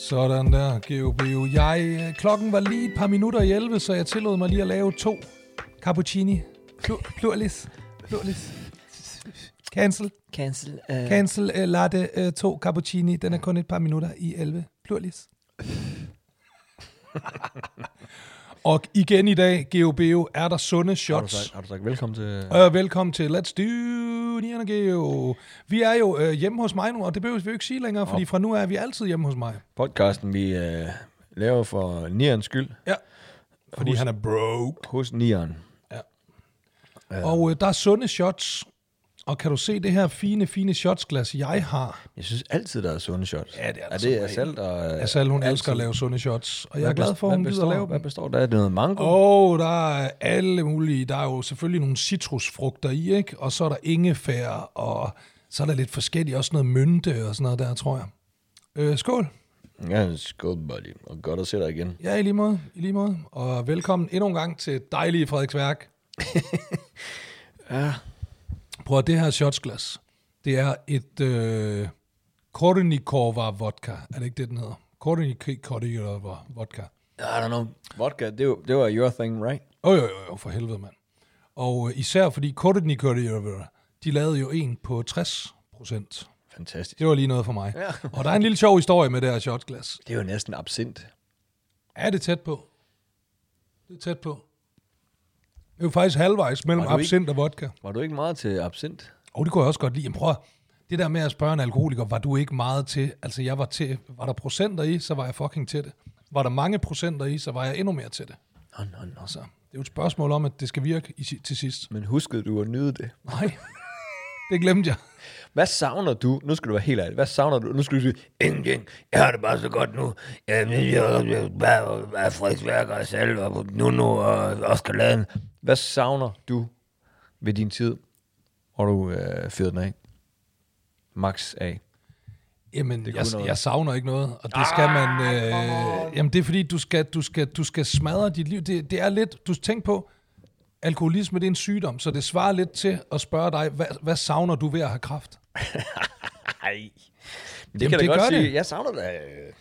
Sådan der, GeoBio. Klokken var lige et par minutter i 11, så jeg tillod mig lige at lave 2 cappuccini. Plurlis. Cancel latte 2 cappuccini. Den er kun et par minutter i 11. Plurlis. Og igen i dag, GeoBio, er der sunde shots. Har du sagt velkommen til... Velkommen til Let's Do Nian og Geo. Vi er jo hjemme hos mig nu, og det behøver vi jo ikke sige længere, fordi fra nu er vi altid hjemme hos mig. Podcasten, vi laver for Nians skyld. Ja, fordi han er broke. Hos Nian. Ja. Og der er sunde shots. Og kan du se det her fine shotsglas, jeg har? Jeg synes altid, der er sunde shots. Ja, det er det er Asalt og... Asalt, hun elsker at lave sunde shots. Og jeg er glad for, at hun gider at lave dem. Hvad består der? Er det noget mango? Der er alle mulige. Der er jo selvfølgelig nogle citrusfrugter i, ikke? Og så er der ingefær, og så er der lidt forskelligt. Også noget mynte og sådan noget der, tror jeg. Skål. Ja, skål, buddy. Og godt at se dig igen. Ja, i lige måde. Og velkommen endnu en gang til dejlige Frederiksværk. Ja. Prøv at det her shotsglas. Det er et Kornikova vodka. Er det ikke det, den hedder? Kornikova vodka. I don't know. Vodka, det var your thing, right? Jo, for helvede, mand. Og især fordi Kornikova, de lavede jo en på 60%. Fantastisk. Det var lige noget for mig. Ja. Og der er en lille sjov historie med det her shotsglas. Det er jo næsten absint. Er det tæt på? Det er tæt på. Det er jo faktisk halvvejs mellem absint og vodka. Var du ikke meget til absint? Det kunne jeg også godt lide. Prøv det der med at spørge en alkoholiker, var du ikke meget til? Altså jeg var til, var der procenter i, så var jeg fucking til det. Var der mange procenter i, så var jeg endnu mere til det. Nå. Så det er jo et spørgsmål om, at det skal virke til sidst. Men huskede du at nyde det? Nej, det glemte jeg. Hvad savner du? Nu skal du være helt ærlig. Hvad savner du? Nu skal du sige, ingenting. Jeg har det bare så godt nu. Jeg er Frederiksværk og Asalt og Nuno og Oscar Laden. Hvad savner du ved din tid, hvor du fyrede den af? Max af. Jamen, jeg savner ikke noget, og det skal man... jamen, det er fordi, du skal smadre dit liv. Det er lidt... Du tænker på, alkoholisme, det er en sygdom, så det svarer lidt til at spørge dig, hvad savner du ved at have kræft? Nej. Det kan jeg godt sige. Jeg savner da...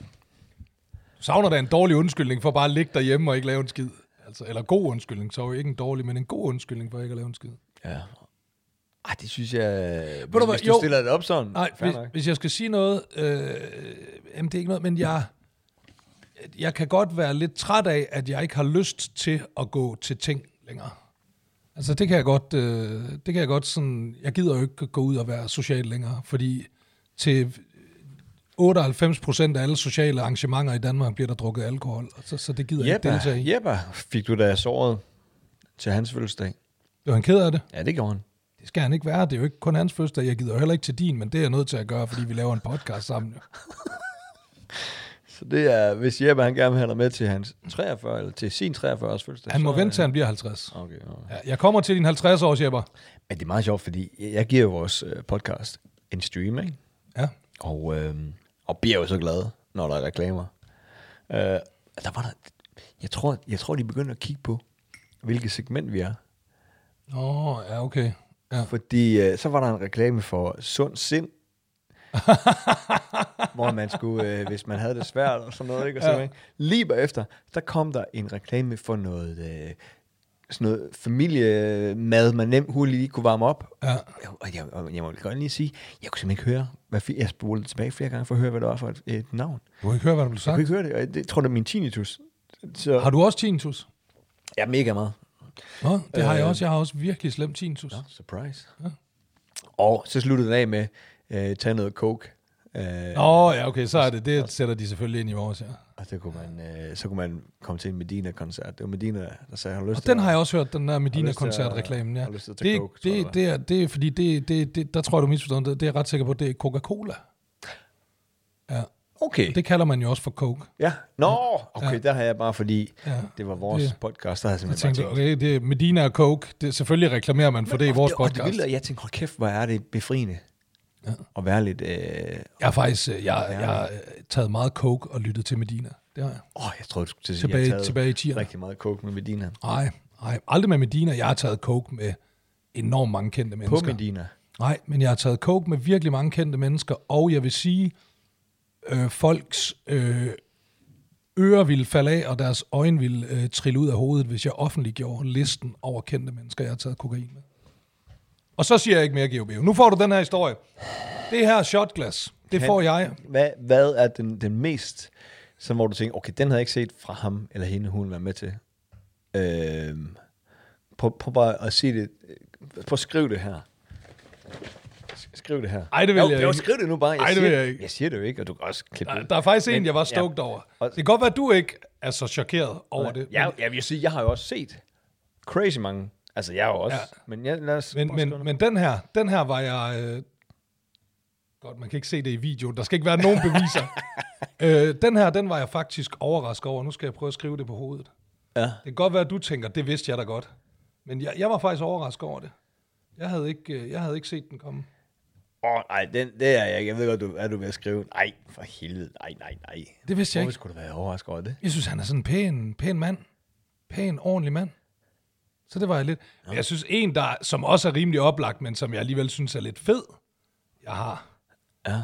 Du savner da en dårlig undskyldning for bare at ligge derhjemme og ikke lave en skid. Altså, eller god undskyldning, så er jo ikke en dårlig, men en god undskyldning for ikke at lave en skid. Ja. Det synes jeg... Hvis du stiller det op sådan... Nej, hvis jeg skal sige noget... jamen, det er ikke noget, men jeg kan godt være lidt træt af, at jeg ikke har lyst til at gå til ting længere. Altså, det kan jeg godt sådan... Jeg gider jo ikke gå ud og være social længere, fordi til 98% af alle sociale arrangementer i Danmark bliver der drukket alkohol, så det gider jeg ikke deltage i. Jeppe, fik du da såret til hans fødselsdag? Det var han ked af det. Ja, det gjorde han. Det skal han ikke være. Det er jo ikke kun hans fødselsdag. Jeg gider jo heller ikke til din, men det er jeg nødt til at gøre, fordi vi laver en podcast sammen. Så det er, hvis Jeppe han gerne vil have dig med til hans 43, eller til sin 43-års fødselsdag. Han må vente til han bliver 50. Okay. Ja, jeg kommer til din 50-års, Jeppe. Men det er meget sjovt, fordi jeg giver vores podcast en stream, ikke? Ja. Og bliver jo så glad, når der er reklamer. Der var der, jeg tror, de begynder at kigge på, hvilket segment vi er. Ja, okay. Ja. Fordi så var der en reklame for sund sind, hvor man skulle, hvis man havde det svært og sådan noget, ikke? Og så, ikke? Lige bagefter, der kom der en reklame for noget, sådan noget familiemad, man nemt hurtigt lige kunne varme op. Ja. Og jeg må godt lige sige, jeg kunne simpelthen ikke høre, jeg spurgte tilbage flere gange for at høre, hvad det var for et navn. Du kunne ikke høre, hvad der blev sagt? Jeg kunne ikke høre det, og jeg tror, det er min tinnitus. Så... Har du også tinnitus? Ja, mega meget. Det har jeg også. Jeg har også virkelig slemt tinnitus. Surprise. Ja. Og så sluttede den af med tage noget coke. Ja, okay, så er det. Det sætter de selvfølgelig ind i vores, ja. Og så kunne man komme til en Medina-koncert. Det var Medina, der sagde, har du lyst til den har jeg også hørt, den der Medina-koncert-reklamen, ja. Det er fordi, der tror jeg, du misforstår det. Det er jeg ret sikker på, det er Coca-Cola. Ja. Okay. Det kalder man jo også for Coke. Ja. Okay, der har jeg bare, fordi det var vores podcast, der har jeg simpelthen tænkt, okay, det er Medina og Coke. Det selvfølgelig reklamerer man for det i vores podcast. Jeg tænkte, hold kæft, hvor er det befriende. Ja. Og være lidt... Jeg har taget meget coke og lyttet til Medina. Det har jeg. Jeg tror du skulle sige, jeg har tilbage i 10'erne. Rigtig meget coke med Medina. Nej, aldrig med Medina. Jeg har taget coke med enormt mange kendte mennesker. På Medina? Nej, men jeg har taget coke med virkelig mange kendte mennesker, og jeg vil sige, folks ører ville falde af, og deres øjne ville trille ud af hovedet, hvis jeg offentliggjorde listen over kendte mennesker, jeg har taget kokain med. Og så siger jeg ikke mere, GOB. Nu får du den her historie. Det her shotglas, det får jeg. Hvad er den mest, sådan, hvor du tænker, okay, den havde jeg ikke set fra ham eller hende, hun var med til. Prøv bare at sige det. Prøv at skrive det her. Skriv det her. Ej, det vil jeg ikke. Skriv det nu bare. Ej, det vil jeg ikke. Jeg siger det jo ikke, og du kan også klippe det. Der er faktisk en, jeg var stoked over. Det kan godt være, at du ikke er så chokeret over det. Jeg vil sige, jeg har jo også set crazy mange. Altså, jeg har jo også. Ja. Men lad os men den her var jeg... godt, man kan ikke se det i videoen. Der skal ikke være nogen beviser. Den var jeg faktisk overrasket over. Nu skal jeg prøve at skrive det på hovedet. Ja. Det kan godt være, at du tænker, det vidste jeg da godt. Men jeg var faktisk overrasket over det. Jeg havde ikke set den komme. Nej, det er jeg ikke. Jeg ved godt, du ved at skrive. Nej, for helvede. Nej. Det vidste jeg ikke. Hvorfor skulle du være overrasket over det? Jeg synes, han er sådan en pæn mand. Pæn, ordentlig mand. Så det var jeg lidt. Ja. Jeg synes, som også er rimelig oplagt, men som jeg alligevel synes er lidt fed, jeg har. Ja.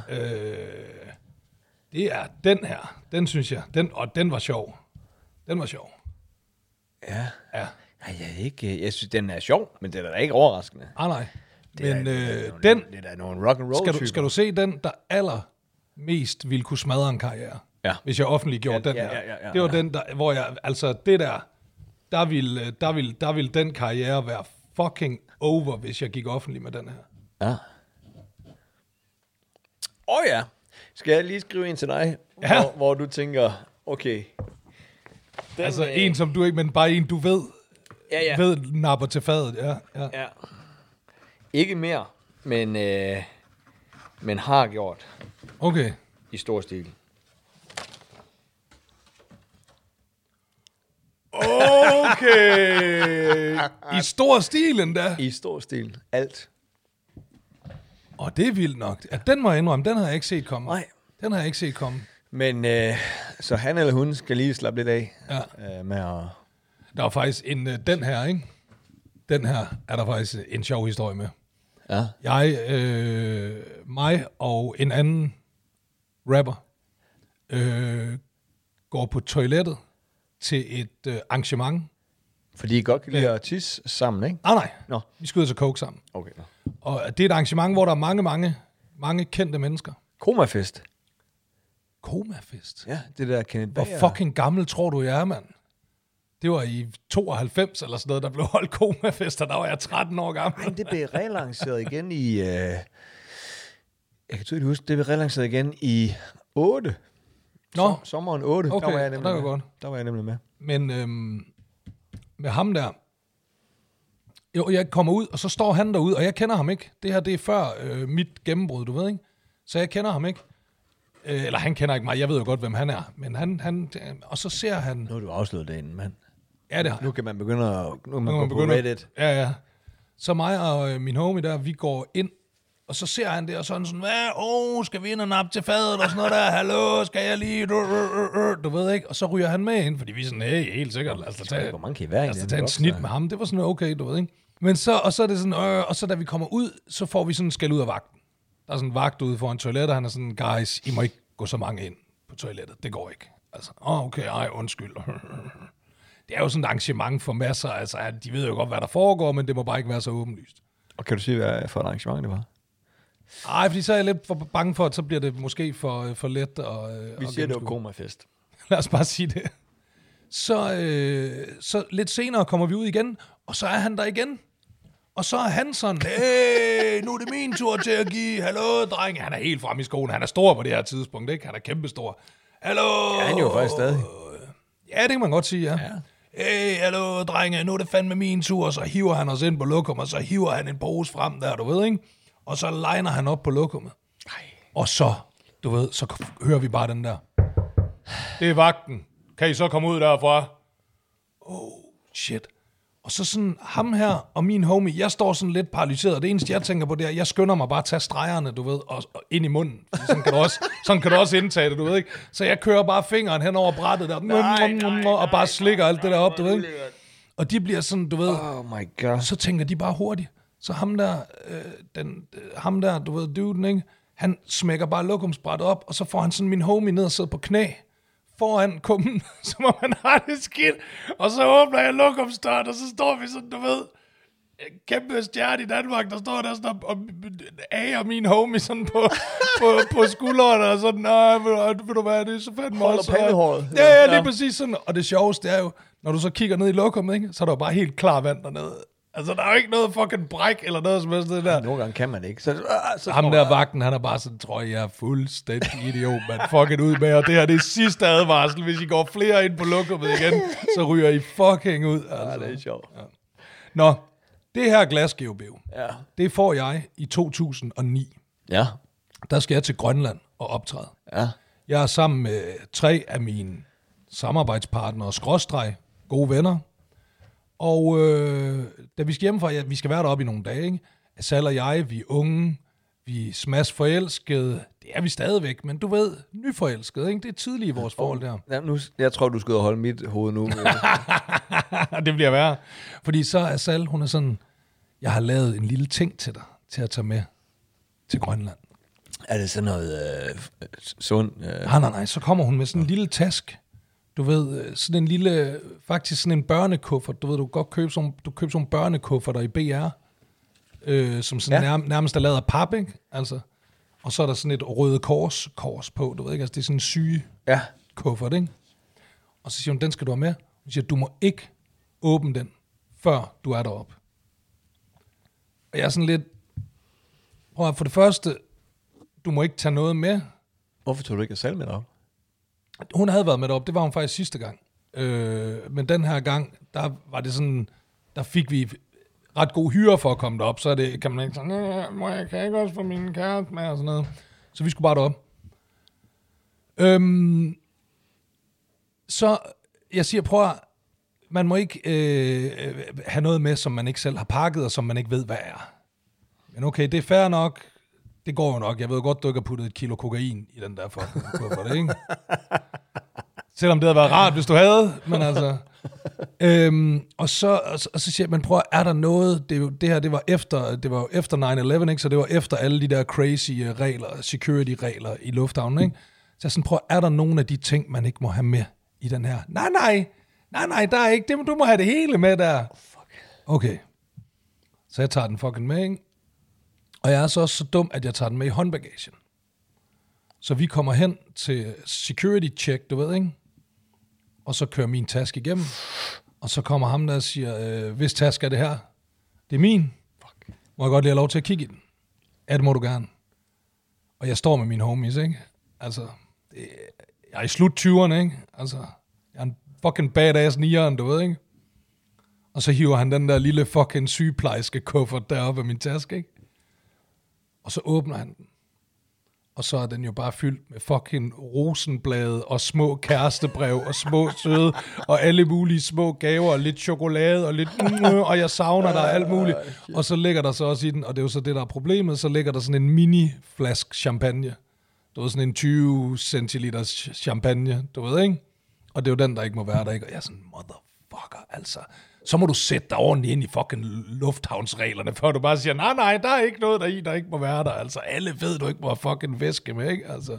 Det er den her. Den synes jeg. Den var sjov. Den var sjov. Ja. Ja. Jeg synes, den er sjov, men det er da ikke overraskende. Nej. Men det er da nogle rock and roll skal du se den, der allermest ville kunne smadre en karriere, hvis jeg offentliggjorde den her. Det var den, hvor jeg, altså det der ville den karriere være fucking over, hvis jeg gik offentlig med den her. Ja. Ja. Skal jeg lige skrive en til dig, hvor du tænker, okay. Altså en, som du ikke, men bare en, du ved, ved napper til fadet. Ja. Ikke mere, men har gjort. Okay. I stor stil. Okay. I stor stil endda. I stor stil. Alt. Og det er vildt nok. Ja, den må jeg indrømme, den har jeg ikke set komme. Nej. Den har jeg ikke set komme. Men så han eller hun skal lige slappe lidt af med at... Der var faktisk den her, ikke? Den her er der faktisk en sjov historie med. Ja. Mig og en anden rapper går på toilettet til et arrangement. Fordi I godt kan lide at tisse sammen, ikke? Nej. Nå. Vi skal ud til coke sammen. Okay. Og det er et arrangement, hvor der er mange kendte mennesker. Komafest. Komafest? Ja, det der Kenneth Bager. Hvor fucking gammel tror du, jeg er, mand? Det var i 92 eller sådan noget, der blev holdt komafest, og der var jeg 13 år gammel. Men det blev relanceret igen i... jeg kan tydeligt huske, det blev relanceret igen i 8. Nå. Sommeren 8. Okay, der var jeg nemlig der var med. godt. Der var jeg nemlig med. Men med ham der... Jo, jeg kommer ud, og så står han derude, og jeg kender ham ikke. Det her, det er før mit gennembrud, du ved, ikke? Så jeg kender ham ikke. Eller han kender ikke mig, jeg ved jo godt, hvem han er. Men han og så ser han... Nu har du afsløret det inden, mand. Ja, det har. Nu kan man begynde at... Nu kan man gå på Reddit. Ja. Så mig og min homie der, vi går ind, og så ser han det, og sådan, hvad? Skal vi ind og nappe til fadet, og sådan noget der? Hallo, skal jeg lige... Du ved ikke? Og så ryger han med ind, fordi vi er sådan, hey, helt sikkert, lad os tage en snit med ham. Det var sådan, okay, du ved ikke? Men så, og så er det sådan, og så da vi kommer ud, så får vi sådan en skæld ud af vagten. Der er sådan en vagt ude foran toilettet, han er sådan, guys, I må ikke gå så mange ind på toilettet. Det går ikke. Altså, okay, undskyld. Det er jo sådan et arrangement for masser, altså, de ved jo godt, hvad der foregår, men det må bare ikke være så åbenlyst. Og kan du sige, hvad for et arrangement det var? Nej, fordi så er jeg lidt for bange for, at så bliver det måske for let. Vi siger, det var komafest. Lad os bare sige det. Så lidt senere kommer vi ud igen, og så er han der igen. Og så er han sådan, hey, nu er det min tur til at give, hallo, dreng. Han er helt fremme i skoene, han er stor på det her tidspunkt, ikke? Han er kæmpestor. Hallo. Ja, han er jo faktisk stadig. Ja, det kan man godt sige, ja. Hey, hallo, drenge, nu er det fandme min tur. Så hiver han os ind på lokum, og så hiver han en pose frem der, du ved, ikke? Og så liner han op på lokummet. Og så, du ved, så hører vi bare den der. Det er vagten. Kan I så komme ud derfra? Shit. Og så sådan, ham her og min homie, jeg står sådan lidt paralyseret. Det eneste, jeg tænker på, det er, jeg skynder mig bare at tage stregerne, du ved, og ind i munden. Sådan kan du også indtage det, du ved ikke. Så jeg kører bare fingeren hen over brættet der, og bare slikker alt det der op, du ved ikke. Og de bliver sådan, du ved, oh my God. Så tænker de bare hurtigt. Så ham der, du ved, duden, ikke? Han smækker bare lokumsbrættet op, og så får han sådan min homie ned og sidder på knæ foran kummen, som om han har det skidt. Og så åbner jeg lokumsdøren, og så står vi sådan, du ved, kæmpe stjerne i Danmark, der står der sådan og ager min homie sådan på skuldrene, og sådan, nej, ved du hvad, det er så fandme også. Holder pandehåret. Ja, lige præcis sådan. Og det sjoveste er jo, når du så kigger ned i lokummet, ikke, så er der jo bare helt klar vand dernede. Altså, der er jo ikke noget fucking bræk eller noget som helst det der. Nogle gange kan man ikke. Så ham der vagten, han er bare sådan, tror jeg er fuldstændig idiot, man. Fucking ud med, og det her det er sidste advarsel. Hvis I går flere ind på lokummet igen, så ryger I fucking ud. Altså. Ja, det er sjovt. Ja. Nå, det her glasgeobev, det får jeg i 2009. Ja. Der skal jeg til Grønland og optræde. Ja. Jeg er sammen med 3 af mine samarbejdspartnere, skråstreg, gode venner. Og da vi skal hjemmefra, vi skal være deroppe i nogle dage, ikke? Sal og jeg, vi er unge, vi er smash forelskede. Det er vi stadigvæk, men du ved, nyforelskede, ikke? Det er tidligt i vores forhold der. Ja, nu, jeg tror, du skal holde mit hoved nu. Det bliver værre. Fordi så er Sal, hun er sådan, jeg har lavet en lille ting til dig, til at tage med til Grønland. Er det sådan noget sund? Nej, så kommer hun med sådan en lille task. Du ved, sådan en lille, faktisk sådan en børnekuffert. Du ved, du kan godt købe sådan en børnekufferter i BR, som sådan nærmest er lavet af pap, ikke? Altså. Og så er der sådan et røde kors på, du ved ikke? Altså, det er sådan en syge kuffert, ikke? Og så siger hun, den skal du have med. Hun siger, du må ikke åbne den, før du er deroppe. Og jeg er sådan lidt, prøv at for det første, du må ikke tage noget med. Hvorfor tog du ikke selv med derop? Hun havde været med derop, det var hun faktisk sidste gang. Men den her gang, der var det sådan, der fik vi ret god hyre for at komme derop, så er det, kan man ikke sådan, kan jeg ikke også få min kæreste med og sådan noget. Så vi skulle bare derop. Så jeg siger, prøv at, man må ikke have noget med, som man ikke selv har pakket, og som man ikke ved, hvad er. Men okay, det er fair nok. Det går jo nok. Jeg ved godt, du ikke har puttet 1 kilo kokain i den der fucking kuffert, ikke? Selvom det havde været rart, hvis du havde, men altså. Og så siger jeg, men prøv, er der noget, det var efter 9/11, ikke? Så det var efter alle de der crazy regler, security-regler i lufthavnen, ikke? Så jeg sådan, prøv, er der nogle af de ting, man ikke må have med i den her? Nej, der er ikke. Du må have det hele med der. Okay. Så jeg tager den fucking med, ikke? Og jeg er så også så dum, at jeg tager den med i håndbagagen. Så vi kommer hen til security check, du ved, ikke? Og så kører min taske igennem. Og så kommer ham der og siger, hvis taske er det her? Det er min. Må jeg godt lige have lov til at kigge i den? Ja, det må du gerne. Og jeg står med mine homies, ikke? Altså, jeg er i slut 20'erne, ikke? Altså, jeg er en fucking badass nieren, du ved, ikke? Og så hiver han den der lille fucking sygeplejerske kuffert deroppe af min taske, ikke? Og så åbner han den. Og så er den jo bare fyldt med fucking rosenblade og små kærestebrev og små søde og alle mulige små gaver og lidt chokolade og lidt og jeg savner der alt muligt. Og så ligger der så også i den, og det er jo så det, der er problemet, så ligger der sådan en mini-flask champagne. Du ved, sådan en 20 centiliters champagne, du ved, ikke? Og det er jo den, der ikke må være der, ikke? Og jeg er sådan, motherfucker, altså. Så må du sætte dig ordentligt ind i fucking lufthavnsreglerne, før du bare siger, nej, der er ikke noget deri, der ikke må være der. Altså, alle ved, du ikke må have fucking væske med, ikke? Altså.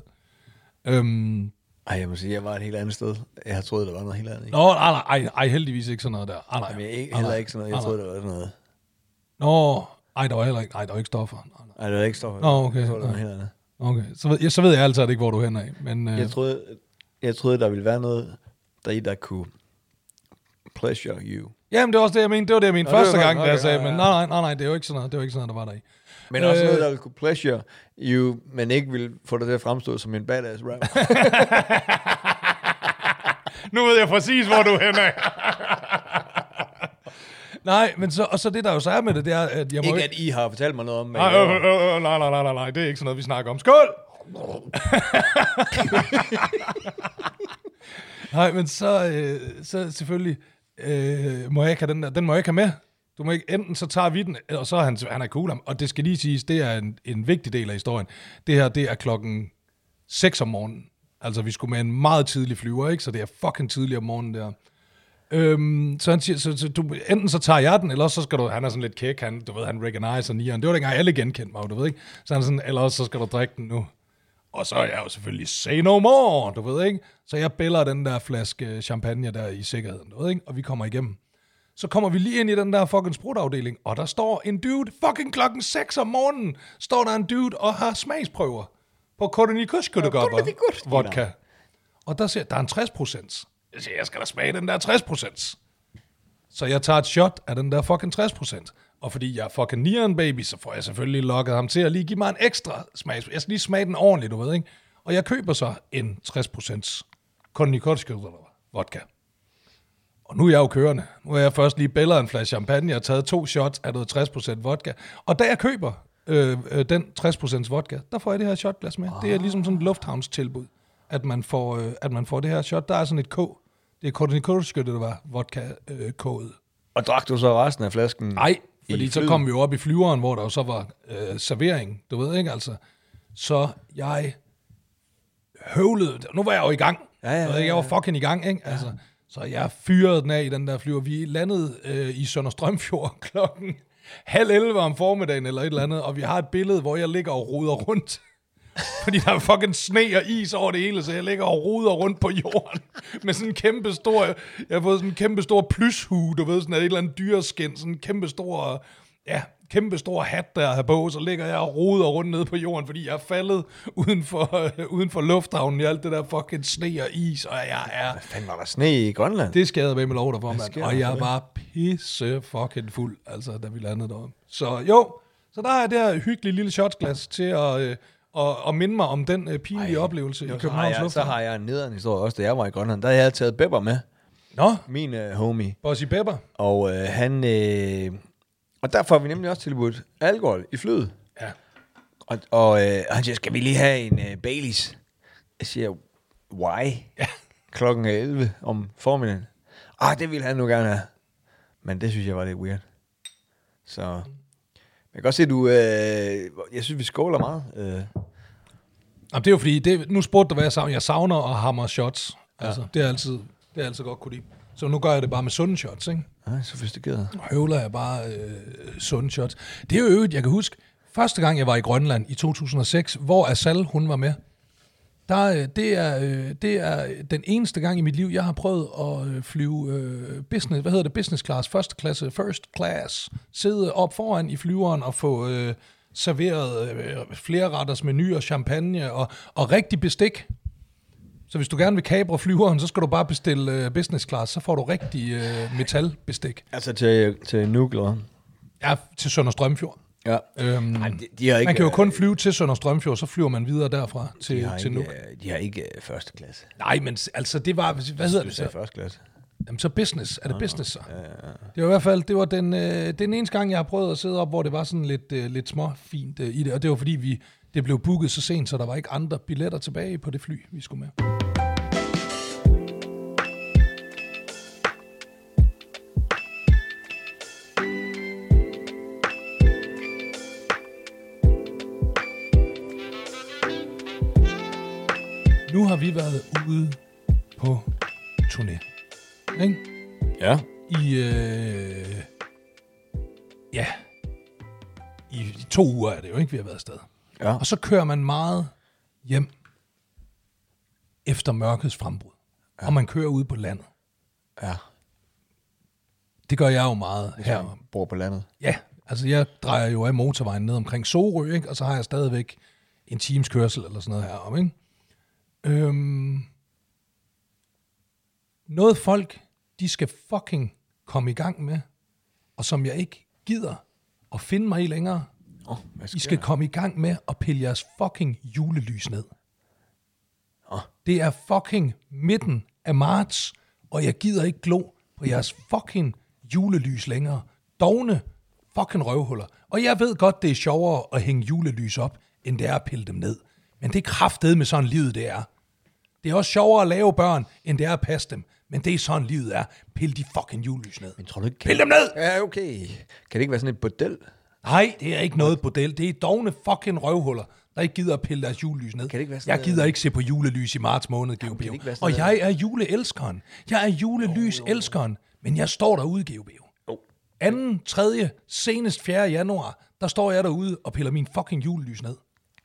Ej, jeg må sige, jeg var et helt andet sted. Jeg har troet, der var noget helt andet. Ikke? Nå, nej, heldigvis ikke sådan noget der. Nej. Jamen, heller ikke sådan noget. Jeg troede, der var sådan noget. Nå, der var heller ikke. Nej, der var ikke stoffer. Nej, der var ikke stoffer. Nå, okay. Jeg troede, der var helt andet. Okay, så ved jeg altid ikke, hvor du er henne af. Men, jeg troede, der ville være noget, der kunne pleasure you. Jamen, det var også det, jeg mente. Det var det, jeg mente første gang, da jeg sagde. Men nej, det er jo ikke sådan noget. Det var ikke sådan noget, der var der i. Men også noget, der ville kunne pleasure you, men ikke ville få dig til at fremstå som en badass rapper. Nu ved jeg præcis, hvor du er henne af. Nej, men så det, der jo så er med det, det er, at jeg må ikke... at I har fortalt mig noget om... Nej, det er ikke sådan noget, vi snakker om. Skål! Nej, men så selvfølgelig må jeg ikke have den der. Den må jeg ikke have med. Du må ikke, enten så tager vi den, og så er han er cool. Og det skal lige siges, det er en vigtig del af historien. Det her, det er 6:00 om morgenen. Altså, vi skulle med en meget tidlig flyver, ikke? Så det er fucking tidligt om morgenen der. Så han siger, så du, enten så tager jeg den, eller så skal du, han er sådan lidt kæk, han recognizer nieren. Det var dengang alle genkendte mig, du ved ikke? Så han er sådan, eller så skal du drikke den nu. Og så er jeg jo selvfølgelig say no more, du ved ikke? Så jeg bæller den der flaske champagne der i sikkerheden, du ved ikke? Og vi kommer igennem. Så kommer vi lige ind i den der fucking sprutafdeling, og der står en dude, fucking klokken 6 om morgenen, står der en dude og har smagsprøver på Kornikushkudegopper vodka. Og der siger, der er en 60%. Jeg siger, jeg skal da smage den der 60%. Så jeg tager et shot af den der fucking 60%. Og fordi jeg er fucking nieren baby, så får jeg selvfølgelig lokket ham til at lige give mig en ekstra smag. Jeg skal lige smage den ordentligt, du ved ikke? Og jeg køber så en 60% Kornikushkudegopper vodka. Og nu er jeg jo kørende. Nu er jeg først lige bællet en flaske champagne. Jeg har taget 2 shots af noget 60% vodka. Og da jeg køber den 60% vodka, der får jeg det her shotglas med. Det er ligesom sådan et lufthavnstilbud, at man får det her shot. Der er sådan et K. Det er Kornikushkudegopper, det var vodka-k'et. Og drak du så resten af flasken? Nej, fordi så kom vi jo op i flyveren, hvor der jo så var servering. Du ved ikke, altså. Så jeg høvlede. Nu var jeg jo i gang. Ja. Jeg var fucking i gang, ikke? Altså. Så jeg fyrede den af i den der flyver. Vi landede i Sønder Strømfjord klokken 10:30 om formiddagen eller et eller andet, og vi har et billede, hvor jeg ligger og roder rundt. Fordi der er fucking sne og is over det hele, så jeg ligger og roder rundt på jorden med sådan en kæmpe stor, jeg har fået sådan en kæmpe stor plyshue, du ved, sådan et eller andet dyreskin, sådan en kæmpe stor hat, der har på, så ligger jeg og roder rundt nede på jorden, fordi jeg er faldet uden for lufthavnen i alt det der fucking sne og is, og jeg er... Hvad fanden var der sne i Grønland? Det skadede med lov derfor, mand. Og jeg var pisse fucking fuld, altså, da vi landede deroppe. Så jo, så der er det her hyggelige lille shotsglas til at minde mig om den pinlige oplevelse i Københavns Lufthavn. Så har jeg en nederen historie også, da jeg var i Grønland. Der havde jeg taget Bepper med. Nå? Min homie. Bossy Bepper. Og han... Og der får vi nemlig også tilbudt alkohol i flyet. Ja. Og han siger, skal vi lige have en Baileys? Jeg siger, why? Ja. Klokken 11 om formiddagen. Det ville han nu gerne have. Men det synes jeg var lidt weird. Så... Jeg kan godt se, at du... jeg synes, vi skåler meget. Jamen, det er jo fordi... nu spurgte du, hvad jeg savner. Jeg savner at hamre shots. Altså, det er altid godt kunne lide. Så nu gør jeg det bare med sunde shots, ikke? Nej, sofistikeret. Nu høvler jeg bare sunde shots. Det er jo øvrigt, jeg kan huske, første gang jeg var i Grønland i 2006, hvor Asal, hun var med. Det er den eneste gang i mit liv, jeg har prøvet at flyve business class, first class, sidde op foran i flyveren og få serveret flere retters menu og champagne og rigtig bestik. Så hvis du gerne vil kapre flyveren, så skal du bare bestille business class, så får du rigtig metalbestik. Altså til Nuuk, eller? Ja, til Sønder Strømfjord. Ja. Man kan jo kun flyve til Sønder Strømfjord, så flyver man videre derfra til Nuuk. De har ikke første klasse. Nej, men altså det var, hvad hedder det så? Første klasse. Jamen så business, er det business så? Ja. Det var i hvert fald, det var den eneste gang, jeg har prøvet at sidde op, hvor det var sådan lidt småfint i det, og det var fordi det blev booket så sent, så der var ikke andre billetter tilbage på det fly, vi skulle med. Nu har vi været ude på turné, ikke? Ja. I 2 uger er det jo, ikke? Vi har været afsted. Ja. Og så kører man meget hjem efter mørkets frembrud. Ja. Og man kører ude på landet. Ja. Det gør jeg jo meget her. Jeg bor på landet. Ja, altså jeg drejer jo af motorvejen ned omkring Sorø, ikke? Og så har jeg stadigvæk en times kørsel eller sådan noget herom, ikke? Noget folk, de skal fucking komme i gang med, og som jeg ikke gider at finde mig i længere. I skal komme i gang med at pille jeres fucking julelys ned. Det er fucking midten af marts, og jeg gider ikke glo på jeres fucking julelys længere. Dovne fucking røvhuller. Og jeg ved godt, det er sjovere at hænge julelys op, end det er at pille dem ned. Men det er kraftedeme med sådan livet det er. Det er også sjovere at lave børn, end det er at passe dem. Men det er sådan livet er. Pil de fucking julelys ned. Men tror du ikke... Pil dem ned! Ja, okay. Kan det ikke være sådan et bordel? Nej, det er ikke noget bordel. Det er dovne fucking røvhuller, der ikke gider at pille deres julelys ned. Kan det ikke være sådan Jeg gider ikke se på julelys i marts måned, GOB. Og jeg er juleelskeren. Jeg er julelyselskeren, men jeg står derude, GOB. 2., 3., senest 4. januar, der står jeg derude og piller min fucking julelys ned.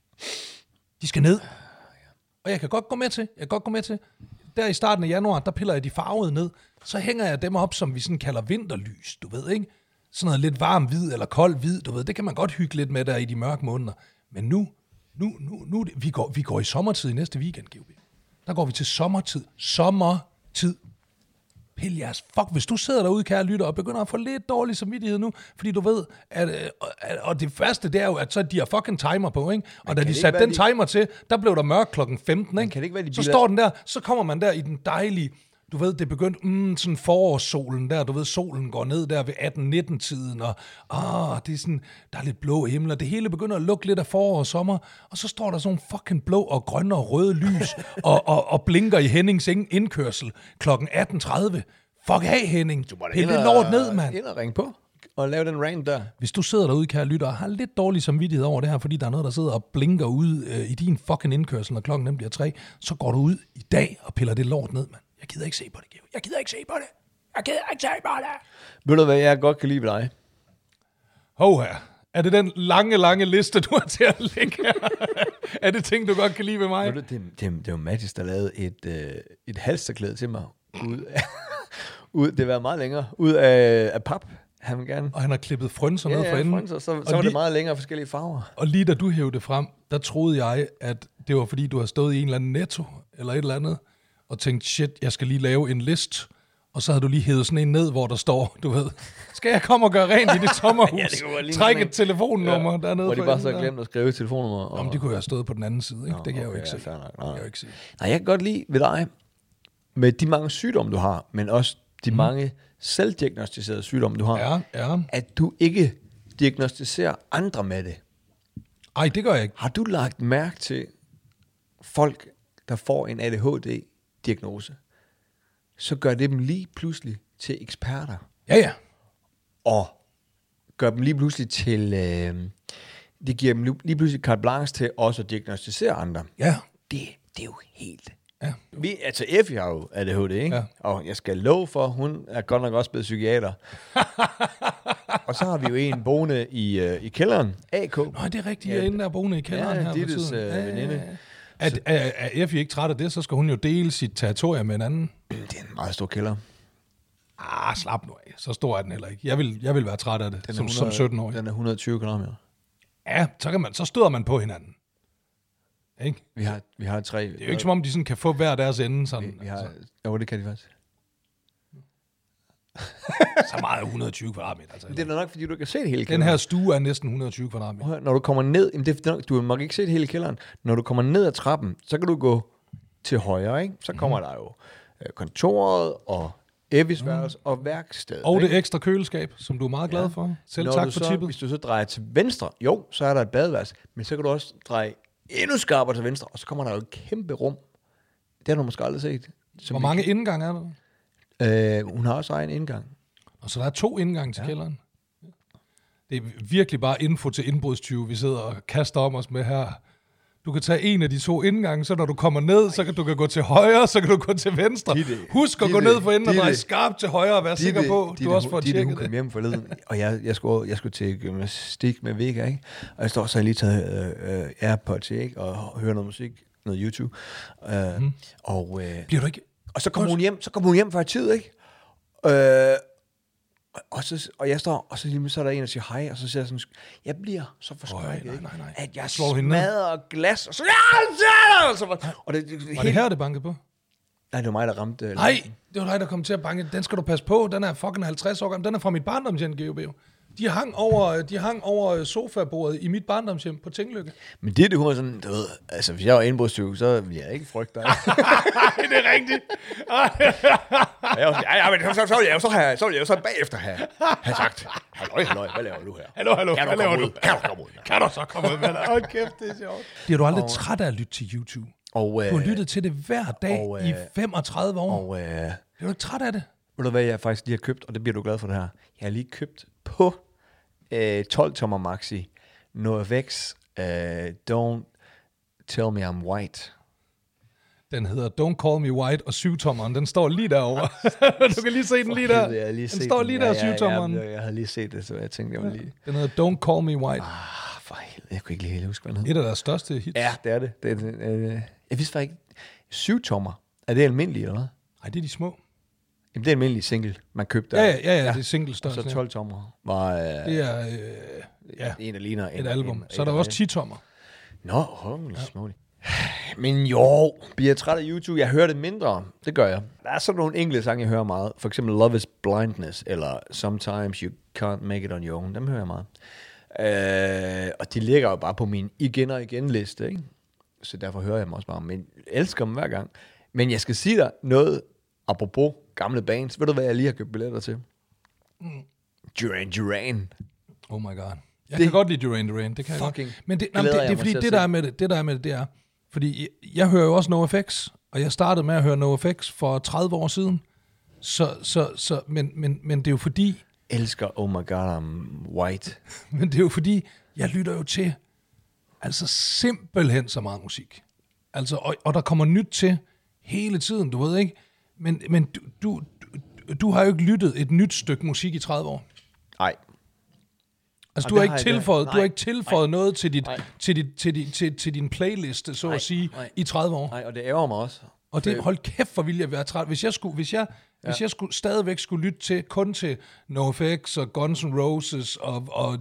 De skal ned. Og jeg kan godt gå med til. Der i starten af januar, der piller jeg de farvede ned. Så hænger jeg dem op, som vi sådan kalder vinterlys, du ved, ikke? Sådan noget lidt varm hvid eller kold hvid, du ved. Det kan man godt hygge lidt med der i de mørke måneder. Men nu vi går i sommertid i næste weekend, GOB. Der går vi til sommertid. Pil jeres fuck, hvis du sidder derude, kære lytter, og begynder at få lidt dårlig samvittighed nu, fordi du ved, og det første, det er jo, at så de har fucking timer på, ikke? Og da de satte den timer til, der blev der mørkt klokken 15, ikke? Kan det ikke være, så står den der, så kommer man der i den dejlige, du ved, det er begyndt, sådan forårssolen der, du ved, solen går ned der ved 18-19-tiden, og det er sådan, der er lidt blå himmel, og det hele begynder at lukke lidt af forår og sommer, og så står der sådan nogle fucking blå og grønne og røde lys, og blinker i Hennings indkørsel klokken 18:30. Fuck af, Henning. Pille det lort ned, mand. Ind og ringe på og lave den rant der. Hvis du sidder derude, kære lytter, og har lidt dårlig samvittighed over det her, fordi der er noget, der sidder og blinker ude i din fucking indkørsel, når klokken bliver 3, så går du ud i dag og piller det lort ned, mand. Jeg gider ikke se på det, Geo. Jeg gider ikke se på det. Ved du, hvad jeg godt kan lide ved dig? Her. Er det den lange liste, du har til at lægge her? Er det ting, du godt kan lide ved mig? Det var Mattis, der lavede et halsterklæde til mig. Det var meget længere. Ud af pap. Han vil gerne. Og han har klippet frynser ned for enden. Så var det meget længere forskellige farver. Og lige da du hævde det frem, der troede jeg, at det var fordi, du har stået i en eller anden Netto, eller et eller andet, og tænkt, shit, jeg skal lige lave en list. Og så havde du lige hævet sådan en ned, hvor der står, du ved, skal jeg komme og gøre rent i dit sommerhus? Træk et telefonnummer dernede. Hvor de bare så glemt at skrive et telefonnummer. Jamen, det kunne jeg have stået på den anden side, ikke? Det kan jeg jo ikke se. Nej, jeg kan godt lide ved dig, med de mange sygdomme, du har, men også de mange selvdiagnostiserede sygdomme, du har, at du ikke diagnostiserer andre med det. Ej, det gør jeg ikke. Har du lagt mærke til folk, der får en ADHD-diagnose, så gør det dem lige pludselig til eksperter. Ja. Og gør dem lige pludselig til... det giver dem lige pludselig carte blanche til også at diagnostisere andre. Ja. Det er jo helt... Ja. Altså Effie har jo ADHD, ikke? Ja. Og jeg skal love for, hun er godt nok også blevet psykiater. Og så har vi jo en boende i kælderen, AK. Nå, det er rigtigt, jeg er inde der boende i kælderen her. Dittes veninde. Er Effie ikke træt af det, så skal hun jo dele sit territorium med en anden. Det er en meget stor kælder. Slap nu af. Så stor er den heller ikke. Jeg vil være træt af det som 17-årig. Den er 120 kvadratmeter. Ja, så støder man på hinanden. Ikke? Vi har 3. Det er jo ikke som om, de sådan kan få hver deres ende. Sådan, vi har, jo, det kan de faktisk. Så meget 120 kvadratmeter. Altså. Det er nok, fordi du kan se det hele kælderen. Den her stue er næsten 120 kvadratmeter. Når du kommer ned, du må ikke se det hele kælderen. Når du kommer ned ad trappen, så kan du gå til højre, ikke? Så kommer der jo kontoret og Effies værelse og værksted. Og det ekstra køleskab, som du er meget glad for. Selv tak for tippet. Hvis du så drejer til venstre, så er der et badeværelse, men så kan du også dreje endnu skarpere til venstre, og så kommer der jo et kæmpe rum. Det har du måske aldrig set. Hvor mange indgange er der? Hun har også egen indgang. Og så der er 2 indgange til kælderen. Det er virkelig bare info til indbrudstyve, vi sidder og kaster om os med her. Du kan tage en af de 2 indgange, så når du kommer ned, så kan du gå til højre, så kan du gå til venstre. Husk at gå ned for enden og dreje skarpt til højre og være sikker på, du også får tjekket det. Hun kom hjem forleden, og jeg skulle til gymnastik med Vega, ikke? Og jeg står så lige taget AirPods, ikke? Og hører noget musik, noget YouTube. Bliver du ikke? Og så kommer hun hjem fra tid, ikke? Og jeg står, og så er der en, der siger hej, og så siger jeg sådan, jeg bliver så forskrækket, at jeg smadrer glas, og så... Var det her, det bankede på? Nej, det var mig, der ramte... Nej, det var dig, der kom til at banke. Den skal du passe på, den er fucking 50 år gammel. Den er fra mit barndomshjem, GOB. De hang over sofabordet i mit barndomshjem på Tinglykke. Men det hun var sådan, du ved, altså hvis jeg var indbrudstyv, så ville jeg ikke frygte dig. Det er rigtigt. Så ville jeg så bagefter have sagt, halløj, hvad laver du her? Hallo, kan du komme ud? Kan du så komme ud med dig? Åh, kæft, det er sjovt. Bliver du aldrig træt af at lytte til YouTube? Du har lyttet til det hver dag i 35 år. Bliver du ikke træt af det? Ved du hvad, jeg faktisk lige har købt, og det bliver du glad for det her. Jeg har lige købt på 12-tommer Maxi NoFX Tell Me I'm White. Den hedder Don't Call Me White, og 7-tommeren, den står lige derovre. Du kan lige se den lige der. Den står lige der, 7-tommeren. Jeg havde lige set det, så jeg tænkte, jeg var lige... Den hedder Don't Call Me White. For helvede, jeg kunne ikke lige helt huske, hvad den hed. Et af deres største hits. Ja, det er det. Jeg vidste faktisk ikke... 7-tommer, er det almindeligt, eller hvad? Nej, det er de små. Jamen, det er almindelig single, man købte der. Ja, det er single størrelse. Og så 12-tommer var... Det er en, der ligner et album. Så er der også 10-tommer. Nå, holy smoly. Men jo, bliver jeg træt af YouTube? Jeg hører det mindre. Det gør jeg. Der er sådan nogle enkelte sange, jeg hører meget. For eksempel Love is Blindness, eller Sometimes You Can't Make It On Your Own. Dem hører jeg meget. Og de ligger jo bare på min igen og igen liste, ikke? Så derfor hører jeg dem også bare. Men jeg elsker dem hver gang. Men jeg skal sige dig noget, apropos gamle bands. Ved du, hvad jeg lige har købt billetter til? Duran Duran. Oh my god. Jeg kan godt lide Duran Duran, det kan jeg godt. Men det er fordi, det der er med det, det er, fordi jeg hører jo også NoFX, og jeg startede med at høre NoFX for 30 år siden, men det er jo fordi... Elsker Oh My God, I'm White. Men det er jo fordi, jeg lytter jo til, altså simpelthen så meget musik. Altså, og der kommer nyt til hele tiden, du ved ikke, men du har jo ikke lyttet et nyt stykke musik i 30 år. Nej. Altså, du har ikke tilføjet noget til din playlist, så at sige, i 30 år. Nej, og det ærger mig også. Og det, hold kæft, hvor ville jeg være træt. Hvis jeg skulle stadigvæk skulle lytte kun til NoFX og Guns N' Roses og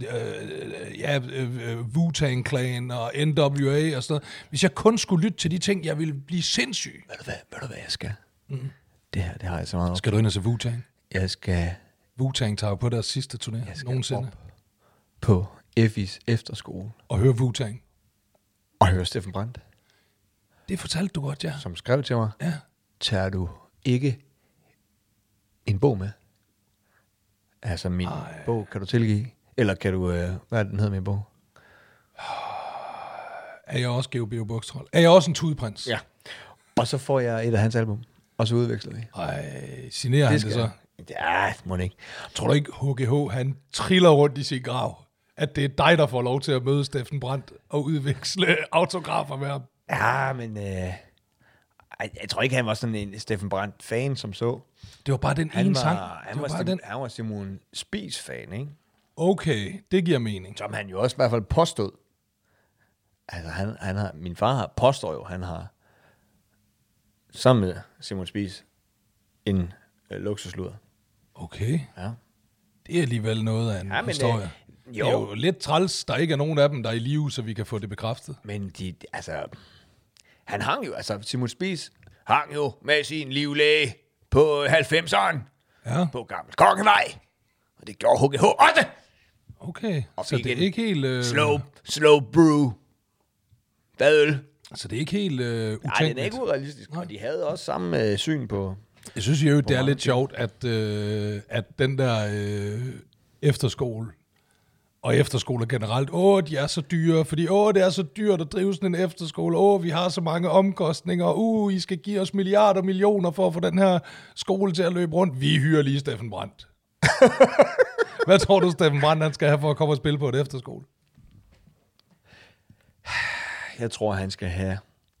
Wu-Tang Clan og NWA og sådan noget. Hvis jeg kun skulle lytte til de ting, jeg ville blive sindssyg. Ved du hvad jeg skal? Det har jeg så meget op. Skal du ind og se Wu-Tang? Jeg skal... Wu-Tang tager på deres sidste turné nogensinde. På Effis efterskole. Og høre Wu-Tang. Og høre Steffen Brandt. Det fortalte du godt, ja. Som skrev til mig. Ja. Tager du ikke en bog med? Altså min bog, kan du tilgive? Eller kan du, hvad er den hedder min bog? Er jeg også GOB Bogstrol? Er jeg også en tudeprins? Ja. Og så får jeg et af hans album. Og så udveksler vi. Signerer han det så? Ja, må ikke. Tror du ikke, HGH, han triller rundt i sin grav? At det er dig, der får lov til at møde Steffen Brandt og udveksle autografer med ham? Ja, men jeg tror ikke, han var sådan en Steffen Brandt-fan som så. Det var bare den ene sang. Han var Simon Spies-fan, ikke? Okay, det giver mening. Som han jo også i hvert fald påstod. Altså, min far påstår jo, han har sammen med Simon Spies en luksusluder. Okay. Ja. Det er alligevel noget af en historie. Jo. Det er jo lidt træls, der ikke er nogen af dem, der er i live, så vi kan få det bekræftet. Men han hang jo, Simon Spies hang jo med sin livlæge på 90'eren. Ja. På Gammel Kongevej. Og det gjorde HGH også. Okay, så det er ikke helt... Slow brew. Fadøl. Så det er ikke helt utænkeligt. Nej, det er ikke urealistisk. Og de havde også samme syn på... Jeg synes jo, det er lidt sjovt, at den der efterskole, og efterskoler generelt, de er så dyre, fordi det er så dyrt at drive sådan en efterskole, vi har så mange omkostninger, I skal give os milliarder, millioner for at få den her skole til at løbe rundt. Vi hyrer lige Steffen Brandt. Hvad tror du, Steffen Brandt, han skal have for at komme og spille på et efterskole? Jeg tror, han skal have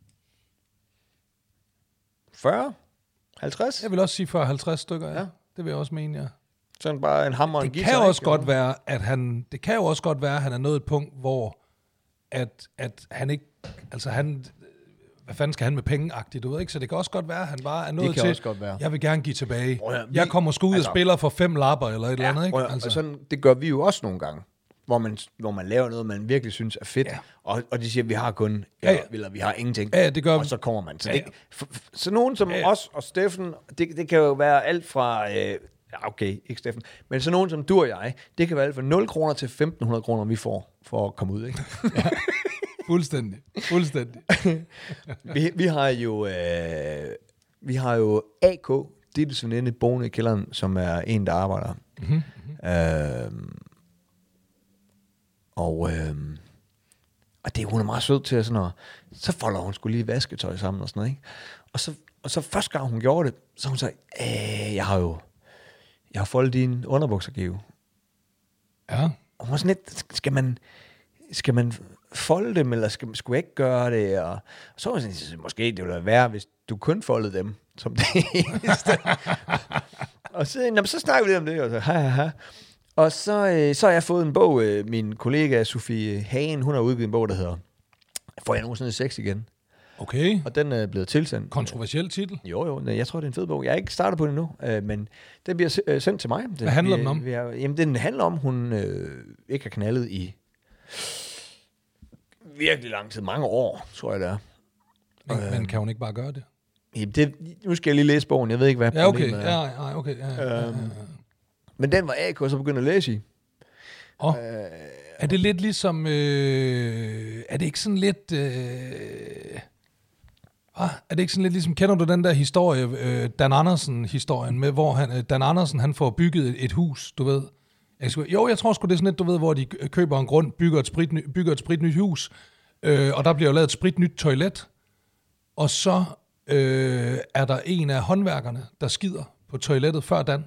40? 50? Jeg vil også sige 40-50 stykker, ja. Det vil jeg også mene, ja. Sådan bare en hammer og en guitar. Det kan også godt være, at han er nået et punkt, hvor at han ikke, altså han, hvad fanden skal han med penge-agtigt, du ved ikke? Så det kan også godt være, at han bare er nået til, jeg vil gerne give tilbage. Jeg kommer sgu ud og spiller for 5 lapper eller et eller andet, ikke? Altså. Sådan, det gør vi jo også nogle gange, hvor man laver noget, man virkelig synes er fedt, og de siger, at vi har kun, eller vi har ingenting, det gør vi. Og så kommer man. Så nogen som os og Steffen, det kan jo være alt fra... okay, ikke Steffen. Men så nogen som du og jeg, det kan være alt fra 0 kroner til 1.500 kroner, vi får for at komme ud, ikke? Ja, fuldstændig. Vi har jo AK, Dittes veninde, boende i kælderen, som er en, der arbejder. Og det, hun er meget sød til sådan noget. Så folder hun skulle lige vasketøj sammen og sådan noget, ikke? Og så første gang hun gjorde det, så hun sagde, jeg har foldet din underbukser, Geo. Ja. Og hun var sådan lidt, skal man skal man folde dem, eller skulle jeg ikke gøre det? Og så var jeg sådan, måske det ville være, hvis du kun foldede dem, som det eneste. Og så snakker vi lidt om det, og så ha. Og så har jeg fået en bog, min kollega Sofie Hagen, hun har udgivet en bog, der hedder Får jeg nogensinde sex igen? Okay. Og den er blevet tilsendt. Kontroversiel titel. Jo, jeg tror, det er en fed bog. Jeg har ikke startet på det endnu, men den bliver sendt til mig. Hvad handler den om? Jamen, den handler om, hun ikke har knaldet i virkelig lang tid. Mange år, tror jeg, det er. Men kan hun ikke bare gøre det? Jamen, nu skal jeg lige læse bogen. Jeg ved ikke, hvad problemet er. Ja, okay. Ja. Men den var AK så begyndt at læse i. Er det lidt ligesom... er det ikke sådan lidt... er det ikke sådan lidt ligesom... Kender du den der historie, Dan Andersen-historien, med hvor Dan Andersen han får bygget et hus, du ved? Jeg tror sgu, det er sådan lidt, du ved, hvor de køber en grund, bygger et spritnyt hus, og der bliver jo lavet et spritnyt toilet, og så er der en af håndværkerne, der skider på toilettet før Dan.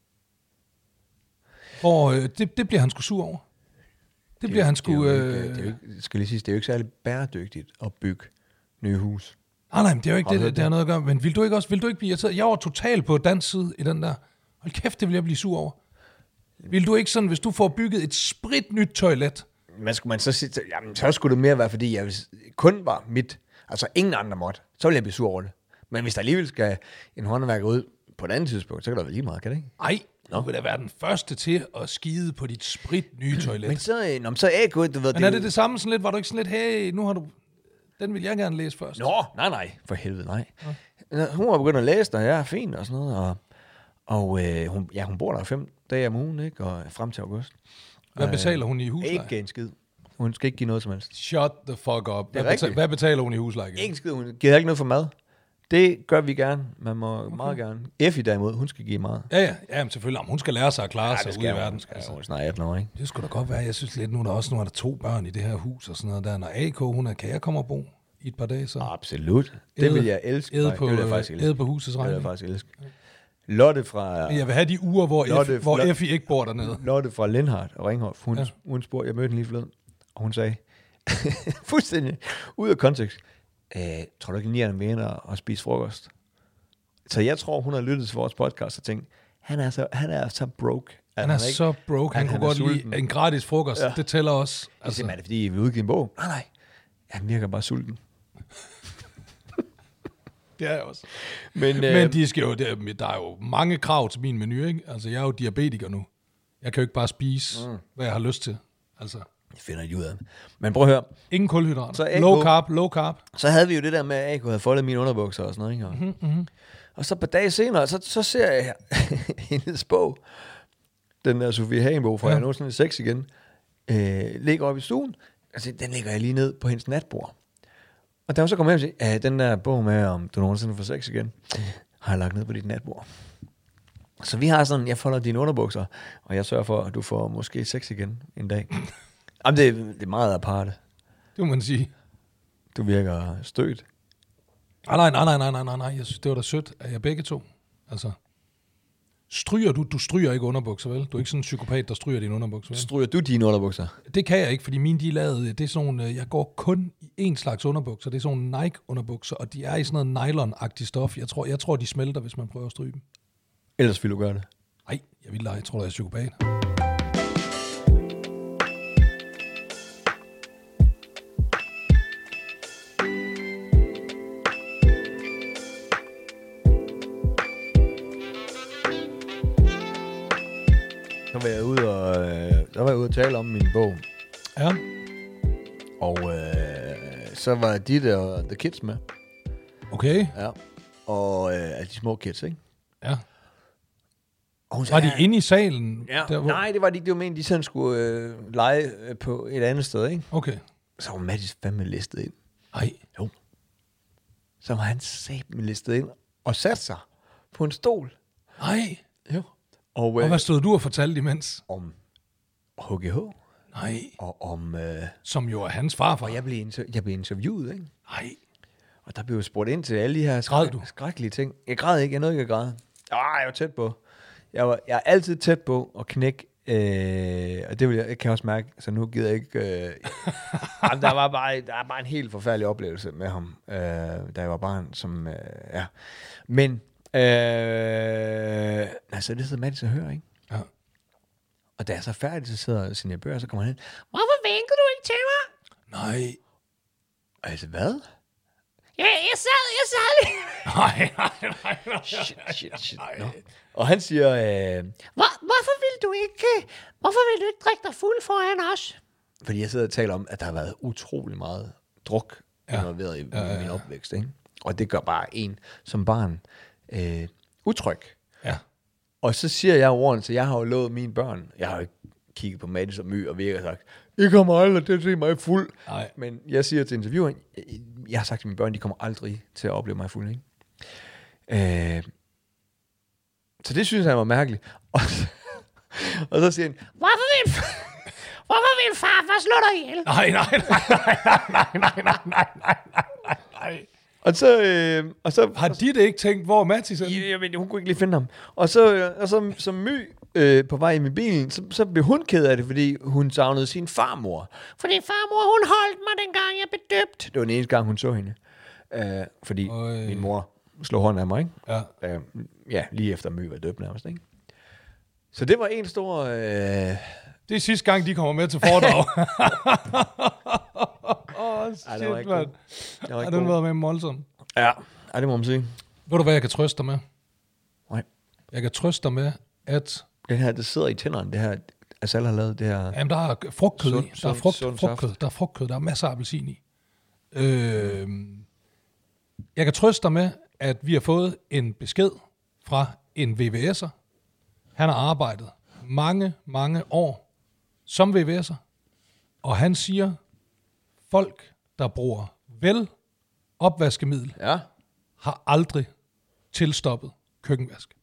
Hvor det bliver han sgu sur over. Det bliver han sgu... skal lige sige, det er jo ikke særlig bæredygtigt at bygge nye hus. Nej, men det er jo ikke det har noget at gøre. Men vil du ikke blive irriteret? Jeg var totalt på Dans side i den der. Hold kæft, det vil jeg blive sur over. Vil du ikke sådan, hvis du får bygget et spritnyt toilet? Men skulle man så sige, jamen så skulle det mere være, fordi jeg kun var mit, altså ingen andre måtte, så ville jeg blive sur over det. Men hvis der alligevel skal en håndværker ud på et andet tidspunkt, så kan der være lige meget, kan det ikke? Nej, du vil da være den første til at skide på dit spritnye toilet. Men så er AK, du ved... Men er det samme sådan lidt, var du ikke sådan lidt, hey, nu har du... Den vil jeg gerne læse først. Nå, nej, for helvede, nej. Ja. Hun var begyndt at læse der, ja, fint og sådan noget, og hun bor der 5 dage om ugen, ikke, og frem til august. Hvad betaler hun i husleje? Ikke en skid. Hun skal ikke give noget som helst. Shut the fuck up. Hvad betaler hun i husleje? Ikke en skid, hun giver ikke noget for mad. Det gør vi gerne. Man må meget gerne. Effie derimod, hun skal give meget. Ja, men selvfølgelig. Hun skal lære sig at klare sig ude i verden. Hun er snart 18 år, ikke? Det skulle da godt være. Jeg synes lidt, nu er der 2 børn i det her hus og sådan noget der. Når AK, kan jeg komme og bo i et par dage så? Absolut. Det vil jeg elske. Det vil jeg faktisk elske. På husets regning. Det vil jeg faktisk elske. Lotte fra... Jeg vil have de uger, hvor Effie ikke bor dernede. Lotte fra Lindhardt og Ringhof, hun spurgte, jeg mødte hende lige forleden, og hun sagde, fuldstændig ud af kontekst, tror du ikke, Nian mener at spise frokost? Så jeg tror, hun har lyttet til vores podcast og tænkt, han er så broke. Så broke, han kunne godt lide en gratis frokost. Ja. Det tæller også. Altså. Er det fordi, vi udgiver en bog? Nej. Han virker bare sulten. Det er jeg også. Men de skal jo, der er jo mange krav til min menu, ikke? Altså, jeg er jo diabetiker nu. Jeg kan jo ikke bare spise, hvad jeg har lyst til. Altså. Det finder jeg ud af. Men prøv at høre. Ingen kulhydrater. Så Low carb. Så havde vi jo det der med, at AK havde foldet mine underbukser og sådan noget, ikke? Og så på dage senere, så ser jeg hendes bog, den der Sofie Hagen-bog fra Jeg nogensinde sex igen, ligger oppe i stuen. Altså, den ligger jeg lige ned på hendes natbord. Og da hun så kommer hjem og siger, den der bog med, om du nogensinde får sex igen, har jeg lagt ned på dit natbord. Så vi har sådan, jeg folder dine underbukser, og jeg sørger for, at du får måske sex igen en dag. Jamen, det er meget aparte. Det må man sige. Du virker stødt. Nej. Jeg synes, det var da sødt, at jeg begge to. Altså, stryger du stryger ikke underbukser, vel? Du er ikke sådan en psykopat, der stryger dine underbukser, vel? Stryger du dine underbukser? Det kan jeg ikke, fordi mine de er lavet, det er sådan nogle, jeg går kun i en slags underbukser. Det er sådan nogle Nike-underbukser, og de er i sådan noget nylon-agtigt stof. Jeg tror, de smelter, hvis man prøver at stryge dem. Ellers vil du gøre det? Nej, jeg tror, jeg er psykopat. Så var jeg ude og tale om min bog. Ja. Og så var de der The Kids med. Okay. Ja. Og de små kids, ikke? Ja. Og var de inde i salen? Ja. Der, hvor... Nej, det var de ikke. Det var meningen, de sådan skulle lege på et andet sted, ikke? Okay. Så var Mattis fandme listet ind. Nej. Jo. Så var han satme listet ind og satte sig på en stol. Nej. Jo. Og hvad stod du og fortalte imens? Om HGH. Nej. Og om... som jo er hans farfar. Og jeg blev interviewet, ikke? Nej. Og der blev spurgt ind til alle de her skrækkelige ting. Jeg græd ikke. Jeg nåede ikke at græde. Jeg var tæt på. Jeg er altid tæt på at knække Og det vil jeg kan også mærke, så nu gider jeg ikke... Jamen, der er bare en helt forfærdelig oplevelse med ham, da jeg var barn, som... ja. Men... altså, det sidder Mattis og hører, ikke? Ja. Og da jeg så er færdig, så sidder Senja Bøger, og så kommer han hen. Hvorfor vinker du ikke til mig? Nej. Altså, hvad? Ja, jeg sad lige. Nej. Shit. No. Og han siger... Hvorfor vil du ikke drikke dig fuld foran os? Fordi jeg sidder og taler om, at der har været utrolig meget druk involveret i min opvækst, ikke? Og det gør bare en som barn utryg. Ja. Og så siger jeg ordene, så jeg har jo lovet mine børn, jeg har jo ikke kigget på Mattis og My, og vi har sagt, I kommer aldrig til at se mig fuld. Nej. Men jeg siger til intervieweren, jeg har sagt til mine børn, de kommer aldrig til at opleve mig fuld, ikke? Så det synes jeg var mærkeligt. Og så siger han, Hvorfor vil farfar slå dig ihjel? Nej. Og så Har de det ikke tænkt, hvor Mattis er? Jamen, hun kunne ikke lige finde ham. Og så som My på vej i bilen, så blev hun ked af det, fordi hun savnede sin farmor. Fordi farmor, hun holdt mig, dengang jeg blev døbt. Det var den eneste gang, hun så hende. Fordi min mor slog hånden af mig, ikke? Ja. Ja, lige efter My var døbt nærmest, ikke? Så det var en stor... Det er sidste gang, de kommer med til foredrag. Ej, det var ikke mand. Det var Har ikke den været med Molson? Ja, det må man sige. Ved du, hvad jeg kan trøste dig med? Nej. Jeg kan trøste dig med, at... Det her, det sidder i tænderne, det her... Asal har lavet det her... Jamen, der er frugtkød i. Der er frugtkød. Der er frugtkød. Der er masser af appelsin i. Jeg kan trøste dig med, at vi har fået en besked fra en VVS'er. Han har arbejdet mange år som VVS'er. Og han siger, folk, der bruger vel opvaskemiddel, har aldrig tilstoppet køkkenvask.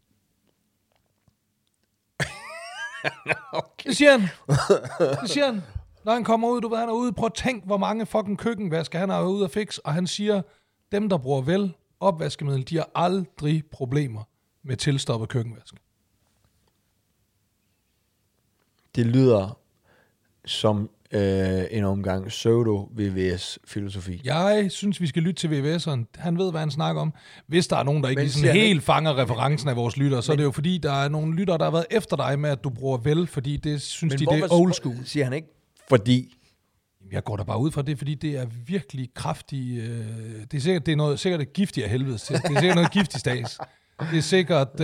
Okay. Det siger han. Når han kommer ud, du ved, han er ude, prøv at tænke, hvor mange fucking køkkenvasker han er ude at fikse, og han siger, dem, der bruger vel opvaskemiddel, de har aldrig problemer med tilstoppet køkkenvask. Det lyder som en omgang pseudo-VVS-filosofi. Jeg synes, vi skal lytte til VVS'eren. Han ved, hvad han snakker om. Hvis der er nogen, der ikke ligesom helt fanger referencen af vores lyttere, så er det jo fordi, der er nogle lyttere, der har været efter dig med, at du bruger vel, fordi det synes de, det er old school. Siger han ikke, fordi... Jeg går da bare ud fra det, fordi det er virkelig kraftigt. Det er sikkert, sikkert et giftigt af helvede. Det er sikkert noget giftigt stads. Det er sikkert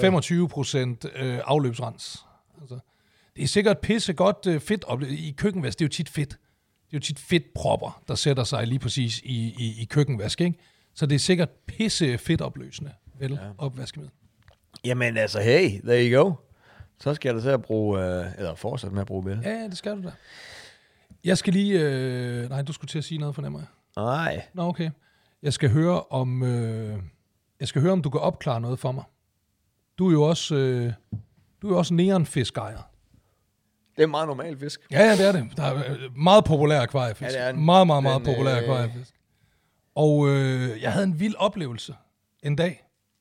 25% afløbsrens. Altså, det er sikkert pissegodt fedt i køkkenvask. Det er jo tit fedt. Det er jo tit fedtpropper, der sætter sig lige præcis i køkkenvask, ikke? Så det er sikkert pisse fedtopløsende opvaskemiddel. Jamen altså, hey, there you go. Så skal jeg da til at bruge, eller fortsætte med at bruge vel. Ja, det skal du da. Jeg skal lige... nej, du skulle til at sige noget, fornemmer jeg. Nej. Nå, okay. Jeg skal høre, om du kan opklare noget for mig. Du er jo også neonfiskejer. Det er meget normal fisk. Ja, det er det. Der er meget populær akvariefisk. Ja, det er meget populær akvariefisk. Og jeg havde en vild oplevelse en dag.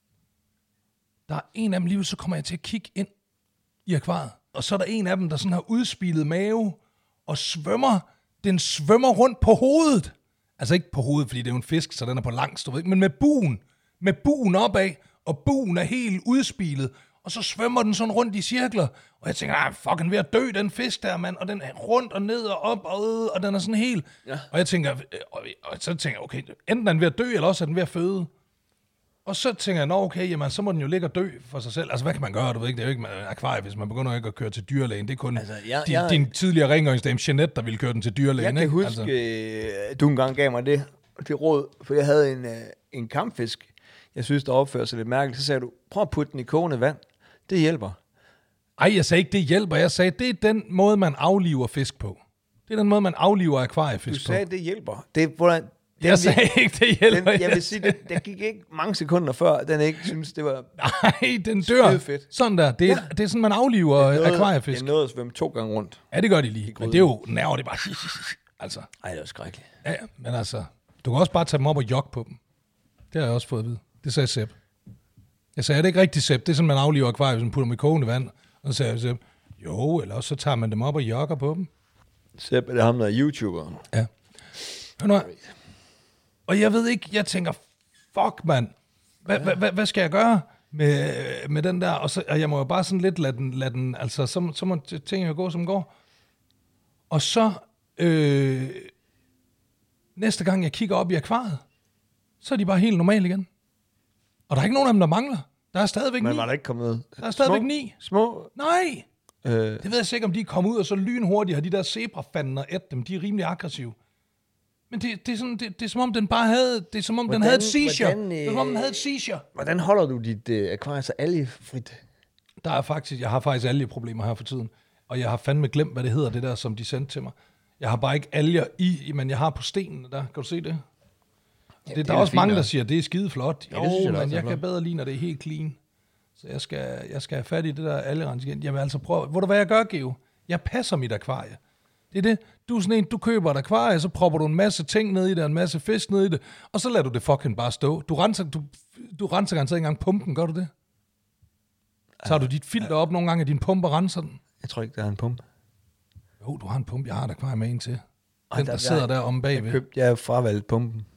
Der er en af dem lige, så kommer jeg til at kigge ind i akvariet. Og så er der en af dem, der sådan har udspilet mave og svømmer. Den svømmer rundt på hovedet. Altså ikke på hovedet, fordi det er jo en fisk, så den er på langs, du ved ikke, men med buen. Med buen opad, og buen er helt udspilet. Og så svømmer den sådan rundt i cirkler. Og jeg tænker, fucking ved at dø, den fisk der, mand. Og den er rundt og ned og op og den er sådan helt. Ja. Og jeg tænker, okay, enten er den ved at dø, eller også er den ved at føde. Og så tænker jeg, okay, jamen, så må den jo ligge og dø for sig selv. Altså, hvad kan man gøre? Du ved ikke, det er jo ikke med akvarie, hvis man begynder ikke at køre til dyrlægen. Det er kun din tidligere rengøringsdame, Jeanette, der ville køre den til dyrlægen. Jeg kan huske, du engang gav mig det råd, for jeg havde en kampfisk. Jeg synes, der opfører sig lidt mærkeligt. Så sagde du, prøv at putte den i kogende vand. Det hjælper. Ej, jeg sagde ikke, det hjælper. Jeg sagde, det er den måde, man afliver fisk på. Det er den måde, man afliver akvariefisk på. Du sagde, det hjælper. Det er, hvordan... Jeg sagde ikke, det hjælper. Jeg vil sige, der gik ikke mange sekunder før, den ikke synes, det var... Nej, den dør. Fedt. Sådan der. Det er sådan, man afliver akvariefisk. Jeg nåede at svømme 2 gange rundt. Ja, det gør de lige. Men det er jo nerver, det er bare... Altså. Ej, det er jo skrækkeligt. Ja, men altså, du kan også bare tage dem op og jogge på dem. Det har jeg også fået at vide. Det sagde Sepp. Jeg sagde, er det ikke rigtigt, Sepp? Det er sådan, man afliver akvarier, hvis man putter dem i kogende vand. Og så sagde jeg, Sepp, Jo, eller også så tager man dem op og jogger på dem. Sepp, det er ham, der er YouTuber. Ja. Hør nu. Og jeg ved ikke, jeg tænker, fuck mand, hvad skal jeg gøre med den der? Og jeg må jo bare sådan lidt lade den altså så må tingene jo gå, som går. Og så, næste gang jeg kigger op i akvariet, så er de bare helt normale igen. Og der er ikke nogen af dem, der mangler. Der er stadigvæk 9. Men var der ikke kommet Der er stadigvæk 9. Små? Nej! Det ved jeg sikkert, om de er kommet ud, og så lynhurtigt har de der zebrafanden og dem. De er rimelig aggressive. Men det er sådan, det er som om den bare havde, det er som om den havde et seizure. Det er som om den havde et seizure. Hvordan holder du dit akvarie så algefrit? Jeg har faktisk algeproblemer her for tiden. Og jeg har fandme glemt, hvad det hedder, det der, som de sendte til mig. Jeg har bare ikke alger men jeg har på stenen der. Kan du se det? Ja, der er også mange, der siger, det er skide flot. Jo, men jeg kan bedre lide, når det er helt clean. Så jeg skal have fat i det der algerens igen. Jamen altså prøv, hvor du hvad jeg gør, Geo? Jeg passer mit akvarie. Det er det. Du er sådan en, du køber et akvarie, så propper du en masse ting ned i det, en masse fisk ned i det, og så lader du det fucking bare stå. Du renser garanteret ikke engang pumpen, gør du det? Så har du dit filter op nogle gange, og din pumpe renser den. Jeg tror ikke, der er en pumpe. Jo, du har en pumpe. Jeg har et akvarie med en til. Den, der sidder der om bagved. Jeg har fravalgt pumpen.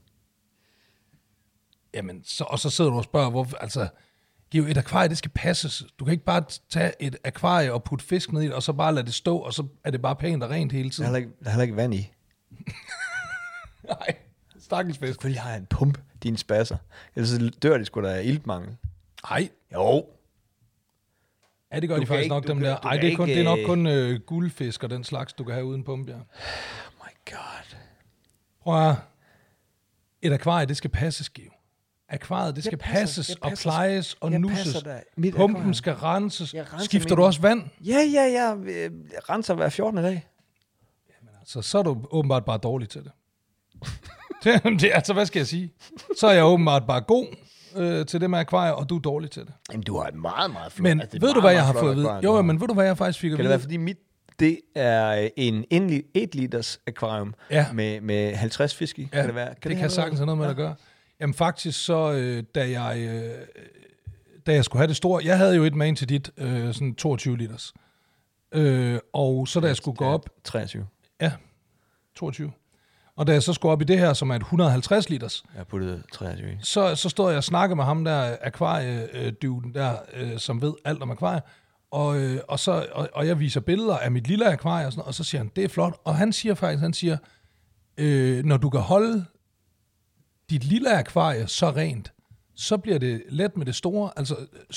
Jamen, så sidder du og spørger, hvorfor, altså, Geo, et akvarie, det skal passes. Du kan ikke bare tage et akvarie og putte fisk ned i det, og så bare lade det stå, og så er det bare pænt og rent hele tiden. Der er heller ikke vand i. Nej, stakkels fisk. Selvfølgelig har jeg en pump, din spasser. Ellers dør de sgu da af iltmangel. Nej. Jo. Ja, det gør de faktisk nok, dem der. Nej, det er nok kun guldfisk og den slags, du kan have uden pumpe, ja. Oh my god. Prøv at et akvarie, det skal passes, Geo. Akvariet, det skal passes og plejes og nusses. Pumpen skal renses. Skifter du også vand? Ja. Jeg renser hver 14. dag. Jamen altså, så er du åbenbart bare dårlig til det. Altså, hvad skal jeg sige? Så er jeg åbenbart bare god til det med akvarier, og du er dårlig til det. Jamen, du har et meget, meget flot. Men ved du, hvad jeg har fået at vide? Jo, men ved du, hvad jeg faktisk fik at vide? Kan det være, fordi det er en 1 liters akvarium med 50 fisk i? Ja, kan det være? Det kan sagtens have noget med at gøre. Jamen faktisk så, da jeg skulle have det store, jeg havde jo et med til dit, sådan 22 liters. Og så da jeg skulle gå op... 23. Ja, 22. Og da jeg så skulle op i det her, som er et 150 liters... Jeg puttede 23. Så stod jeg og snakkede med ham der, akvariedyven der, som ved alt om akvarier. Og jeg viser billeder af mit lille akvarie, og, sådan, og så siger han, det er flot. Og han siger, når du kan holde dit lille akvarie så rent, så bliver det let med det store. Altså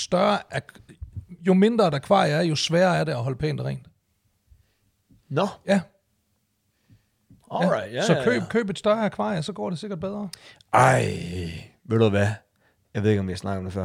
jo mindre et akvarie er, jo sværere er det at holde pænt og rent. Nå. Ja. Alright, ja. Så køb et større akvarie, så går det sikkert bedre. Ej, ved du hvad? Jeg ved ikke, om vi har snakket om det før.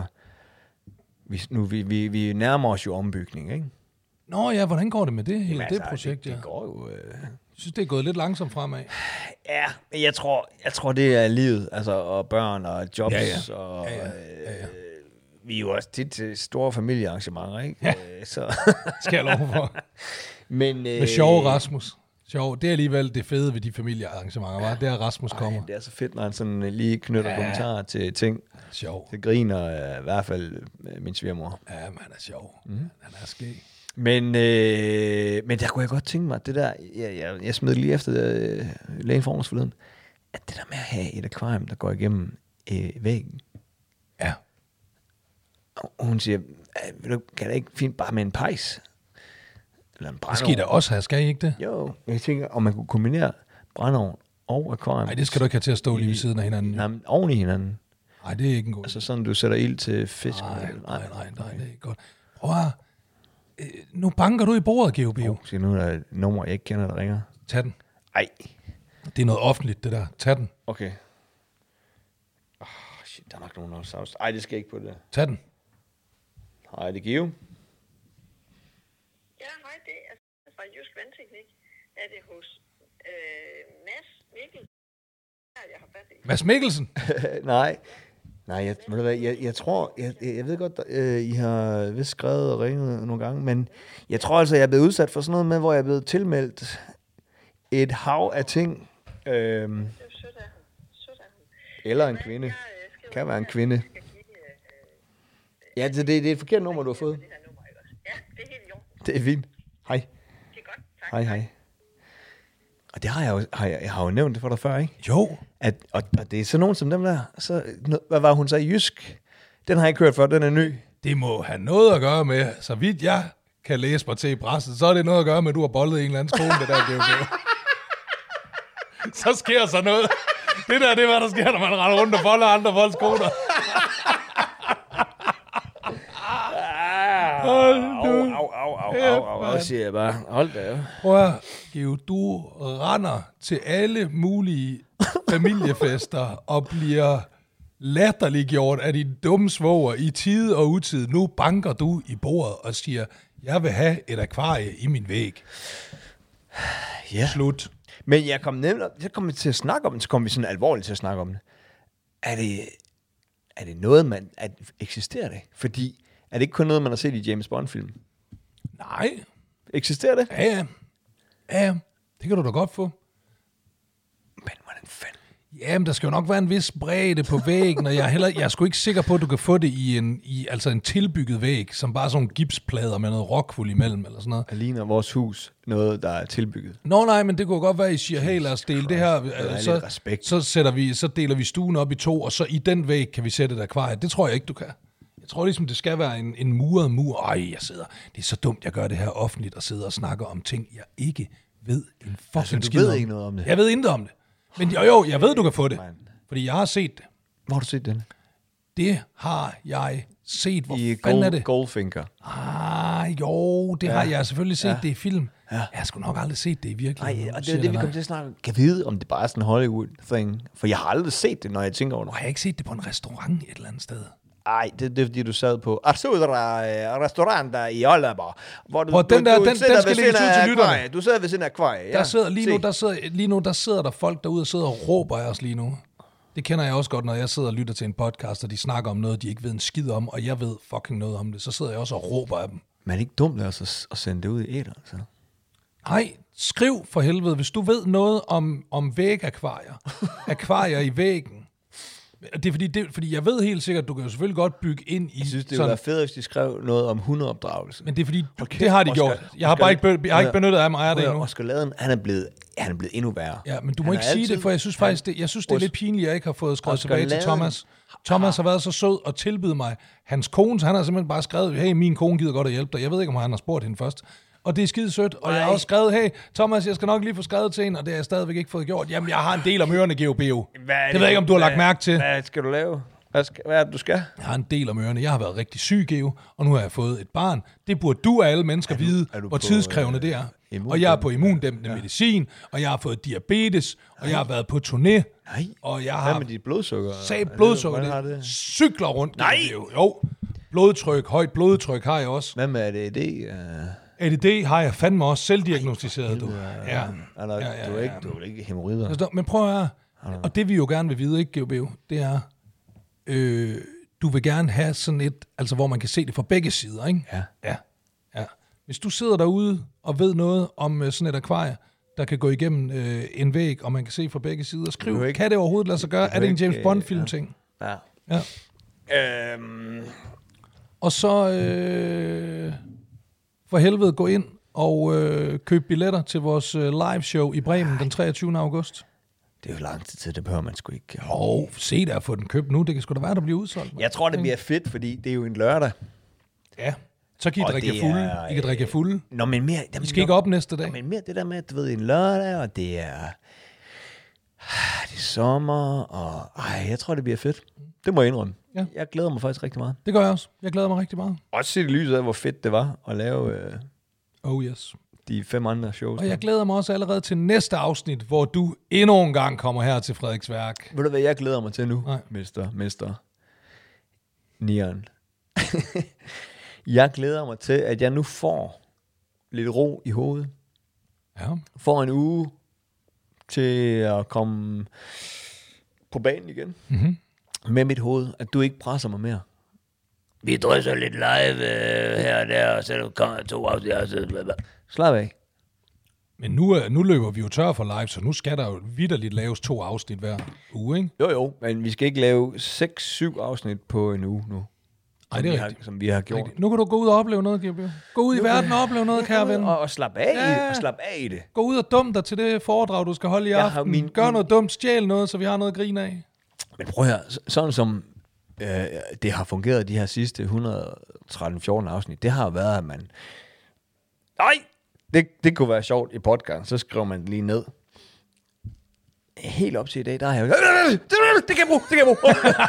Vi nærmer os jo ombygning, ikke? Nå ja, hvordan går det med det hele det projekt? Det går jo... Jeg synes, det er gået lidt langsomt fremad. Ja, men jeg tror det er livet, altså, og børn og jobs, ja. og vi er jo også tit til store familiearrangementer, ikke? Ja. Så skal jeg love for. Men, med sjove Rasmus. Sjov. Det er alligevel det fede ved de familiearrangementer, var? Det er Rasmus kommer. Det er så fedt, når han sådan lige knytter kommentarer til ting. Sjov. Det griner i hvert fald min svigermor. Ja, men han er sjov. Han er skæg. Men der kunne jeg godt tænke mig, det der, jeg smed lige efter lægen for os forleden, at det der med at have et akvarium, der går igennem væggen. Ja. Og hun siger, kan det ikke fint bare med en pejs? Eller en brændeovn? Det skal I da også have, skal I ikke det? Jo, jeg tænker, om man kunne kombinere brændeovn og akvarium. Nej, det skal du ikke have til at stå lige ved siden af hinanden. Nej, oven i hinanden. Nej, det er ikke en god. Altså sådan, du sætter ild til fisk. Nej, det er ikke godt. Prøv at nu banker du i bordet, Geo. Skal nu er der et nummer, jeg ikke kender, der ringer. Tag den. Ej. Det er noget offentligt, det der. Tag den. Okay. Shit, der er nok nogen, der har ej, det skal jeg ikke på det. Tag den. Hej, det er Geo. Ja, hej, det er fra Jysk Vandteknik. Er det hos Mads Mikkelsen? Jeg har fat i. Mads Mikkelsen? Nej, jeg tror, jeg ved godt, I har vist skrevet og ringet nogle gange, men jeg tror altså, jeg er blevet udsat for sådan noget med, hvor jeg er blevet tilmeldt et hav af ting. Eller en kvinde. Kan være en kvinde. Ja, det er et forkert nummer, du har fået. Ja, det er helt i orden. Det er fint. Hej, hej. Og det jeg har jo nævnt det for dig før, ikke? Jo. Og det er sådan nogen som dem der. Så, hvad var hun så i jysk? Den har jeg ikke hørt før, den er ny. Det må have noget at gøre med, så vidt jeg kan læse mig til i pressen, så er det noget at gøre med, at du har boldet en eller anden skole, det der GOG. Så sker så noget. Det er hvad der sker, når man render rundt og folder andre folks skoler. Au, siger jeg bare. Hold da jo. Prøv at Geo, du render til alle mulige familiefester og bliver latterliggjort af dine dumme svoger i tide og utid. Nu banker du i bordet og siger, jeg vil have et akvarie i min væg. Ja. Slut. Men jeg kom til at snakke om det, så kom vi sådan alvorligt til at snakke om det. Er det noget, eksisterer det? Fordi, er det ikke kun noget, man har set i James Bond-film? Nej. Eksisterer det? Ja. Det kan du da godt få. Men hvordan fanden? Jamen, der skal jo nok være en vis bredde på væggen, og jeg er sgu ikke sikker på, at du kan få det i en tilbygget væg, som bare sådan nogle gipsplader med noget rockwool imellem, eller sådan noget. Det ligner vores hus noget, der er tilbygget. Nej, men det kunne godt være, I siger, hey, lad os dele det her. Så deler vi stuen op i 2, og så i den væg kan vi sætte et akvarie. Det tror jeg ikke, du kan. Jeg tror ligesom, det skal være en muret mur. Det er så dumt, jeg gør det her offentligt, og sidder og snakker om ting, jeg ikke ved en fucking skid om. Du ved ikke noget om det? Jeg ved intet om det. Men jo, jeg ved, du kan få det. Fordi jeg har set det. Hvor har du set den? Det har jeg set. Hvor fanden er det? Goldfinger. Det har jeg selvfølgelig set det i film. Ja. Jeg har sgu nok aldrig set det i virkeligheden. Nej, og det er det, vi kommer til at snakke. Kan vide, om det bare er sådan en Hollywood-thing? For jeg har aldrig set det, når jeg tænker over det. Jeg har ikke set det på en restaurant et eller andet sted. Nej, det er fordi, du sad på restauranter i Aalborg. Hvor den skal lægges ud til lytterne. Du sidder ved siden af akvarie. Ja. Lige nu, der sidder der folk derude og sidder og råber af os lige nu. Det kender jeg også godt, når jeg sidder og lytter til en podcast, og de snakker om noget, de ikke ved en skid om, og jeg ved fucking noget om det. Så sidder jeg også og råber af dem. Men er det ikke dumt at sende det ud i æteren, så? Nej, skriv for helvede, hvis du ved noget om vægakvarier. Akvarier i væggen. Det er fordi jeg ved helt sikkert, at du kan jo selvfølgelig godt bygge ind i... Jeg synes, det ville være fedt, hvis de skrev noget om hundeopdragelse. Men det er fordi, det har de gjort. Jeg har ikke benyttet af mig af det endnu. Oscar Laden, han er blevet endnu værre. Ja, men du må ikke sige det, for jeg synes faktisk, det er lidt pinligt, at jeg ikke har fået skrevet tilbage til Thomas. Thomas har været så sød og tilbydet mig hans kone, så han har simpelthen bare skrevet, hey, min kone gider godt at hjælpe dig. Jeg ved ikke, om han har spurgt hende først. Og det er skide sødt, og jeg har også skrevet, hey, Thomas, jeg skal nok lige få skrevet til hende, og det har jeg stadigvæk ikke fået gjort. Jamen, jeg har en del om ørerne, GOBO. Det ved jeg ikke, om du har lagt mærke til. Hvad skal du lave? Hvad er det, du skal? Jeg har en del om ørerne. Jeg har været rigtig syg, Geo, og nu har jeg fået et barn. Det burde du af alle mennesker vide, hvor tidskrævende det er. Og jeg er på immundæmpende medicin, og jeg har fået diabetes, og jeg har været på turné. Nej. Og jeg har... Hvad med dit blodsukker? Blodsukker, det cykler rundt. Nej! Jo. Blodtryk, højt blodtryk har jeg også. Hvad med ADD? ADD har jeg fandme også selvdiagnostiseret, du. Ja. Du er ikke hæmorrider. Men prøv at høre, og det vi jo gerne vil vide, ikke, GOBO, det er, du vil gerne have sådan et, altså hvor man kan se det fra begge sider, ikke? Ja. Hvis du sidder derude og ved noget om sådan et akvarie, der kan gå igennem en væg, og man kan se fra begge sider, skriv, kan det overhovedet lade sig gøre? Er det en James Bond-film-ting? Ja. Og så for helvede gå ind og købe billetter til vores live show i Bremen den 23. august. Det er jo lang tid til, det behøver man sgu ikke. Se der, få den købt nu. Det kan sgu da være, der bliver udsolgt. Jeg tror, det bliver fedt, fordi det er jo en lørdag. Ja, så kan I drikke jer fulde. I kan drikke jer fulde. Nå, men mere... I skal ikke op næste dag. Men mere det der med, at du ved, en lørdag, og det er sommer, og jeg tror, det bliver fedt. Det må jeg indrømme. Ja. Jeg glæder mig faktisk rigtig meget. Det gør jeg også. Jeg glæder mig rigtig meget. Også set i lyset af, hvor fedt det var at lave yes. de 5 andre shows. Og jeg glæder mig også allerede til næste afsnit, hvor du endnu en gang kommer her til Frederiksværk. Ved du, hvad jeg glæder mig til nu, Mester Nieren? Jeg glæder mig til, at jeg nu får lidt ro i hovedet. Ja. Får en uge til at komme på banen igen. Mm-hmm. Med mit hoved, at du ikke presser mig mere. Vi drysser lidt live her og der, og så kommer 2 afsnit. Slap af. Men nu løber vi jo tør for live, så nu skal der jo vitterligt laves 2 afsnit hver uge, ikke? Jo, men vi skal ikke lave 6-7 afsnit på en uge nu. Ej, det er rigtigt. som vi har gjort. Rigtigt. Nu kan du gå ud og opleve noget, Gabriel. Gå ud i verden og opleve noget, kære ven. Og slap af, i det. Gå ud og dum dig til det foredrag, du skal holde i aften. Gør noget dumt, stjæl noget, så vi har noget at grine af. Men prøv her, sådan som det har fungeret de her sidste 113-14 afsnit, det har været, at man... Nej! Det kunne være sjovt i podcast, så skriver man lige ned. Helt op til i dag, der har jeg... Det kan jeg bruge!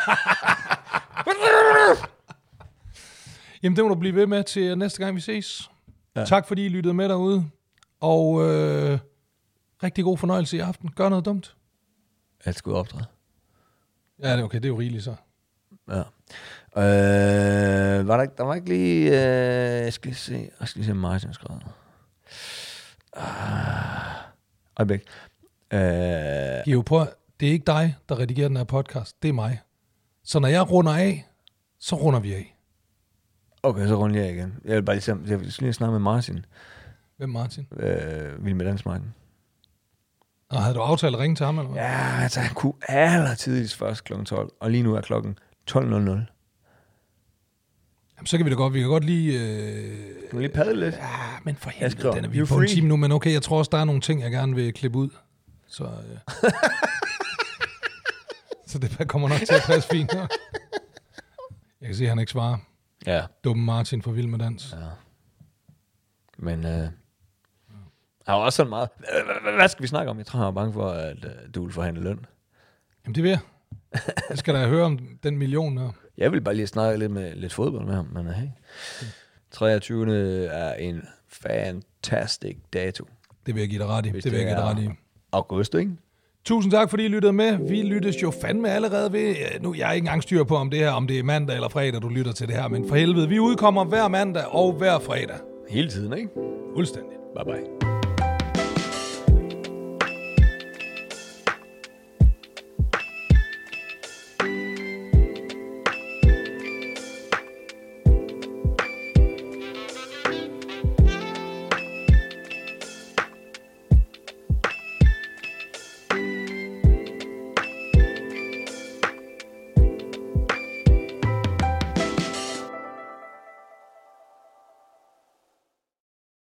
Jamen, det må du blive ved med til næste gang, vi ses. Ja. Tak, fordi I lyttede med derude. Og rigtig god fornøjelse i aften. Gør noget dumt. Alt skal optræde. Ja, det er okay. Det er jo rigeligt, så. Ja. Der var ikke lige... jeg skal lige se Martin skrevet. Øjeblik. Geo, prøv, det er ikke dig, der redigerer den her podcast. Det er mig. Så når jeg runder af, så runder vi af. Okay, så runder jeg igen. Jeg vil bare lige snakke med Martin. Hvem Martin? Vild med dans Martin. Og havde du aftalt at ringe til ham, eller hvad? Ja, altså han kunne allertidligst først kl. 12, og lige nu er klokken 12.00. Jamen, så kan vi da godt, lige... Du kan lige padle lidt. Ja, men for helvede, den er vi på en time nu, men okay, jeg tror også, der er nogle ting, jeg gerne vil klippe ud. Så, så det kommer nok til at passe fint. Ja. Jeg kan se, at han ikke svarer. Ja. Dumme Martin for Vild med Dans. Ja. Men har også sådan meget... Hvad skal vi snakke om? Jeg tror, jeg er bange for, at du vil forhandle løn. Jamen, det vil jeg. Jeg skal da høre om den million der. Jeg vil bare lige snakke lidt fodbold med ham, men hey. 23. er en fantastic dato. Det vil jeg give dig ret i. Det vil jeg give dig ret i. August, ikke? Tusind tak, fordi I lyttede med. Vi lyttes jo fandme allerede ved... Nu, jeg er ikke engang styr på, om det er mandag eller fredag, du lytter til det her. Men for helvede, vi udkommer hver mandag og hver fredag. Hele tiden, ikke? Fuldstændig. Bye bye.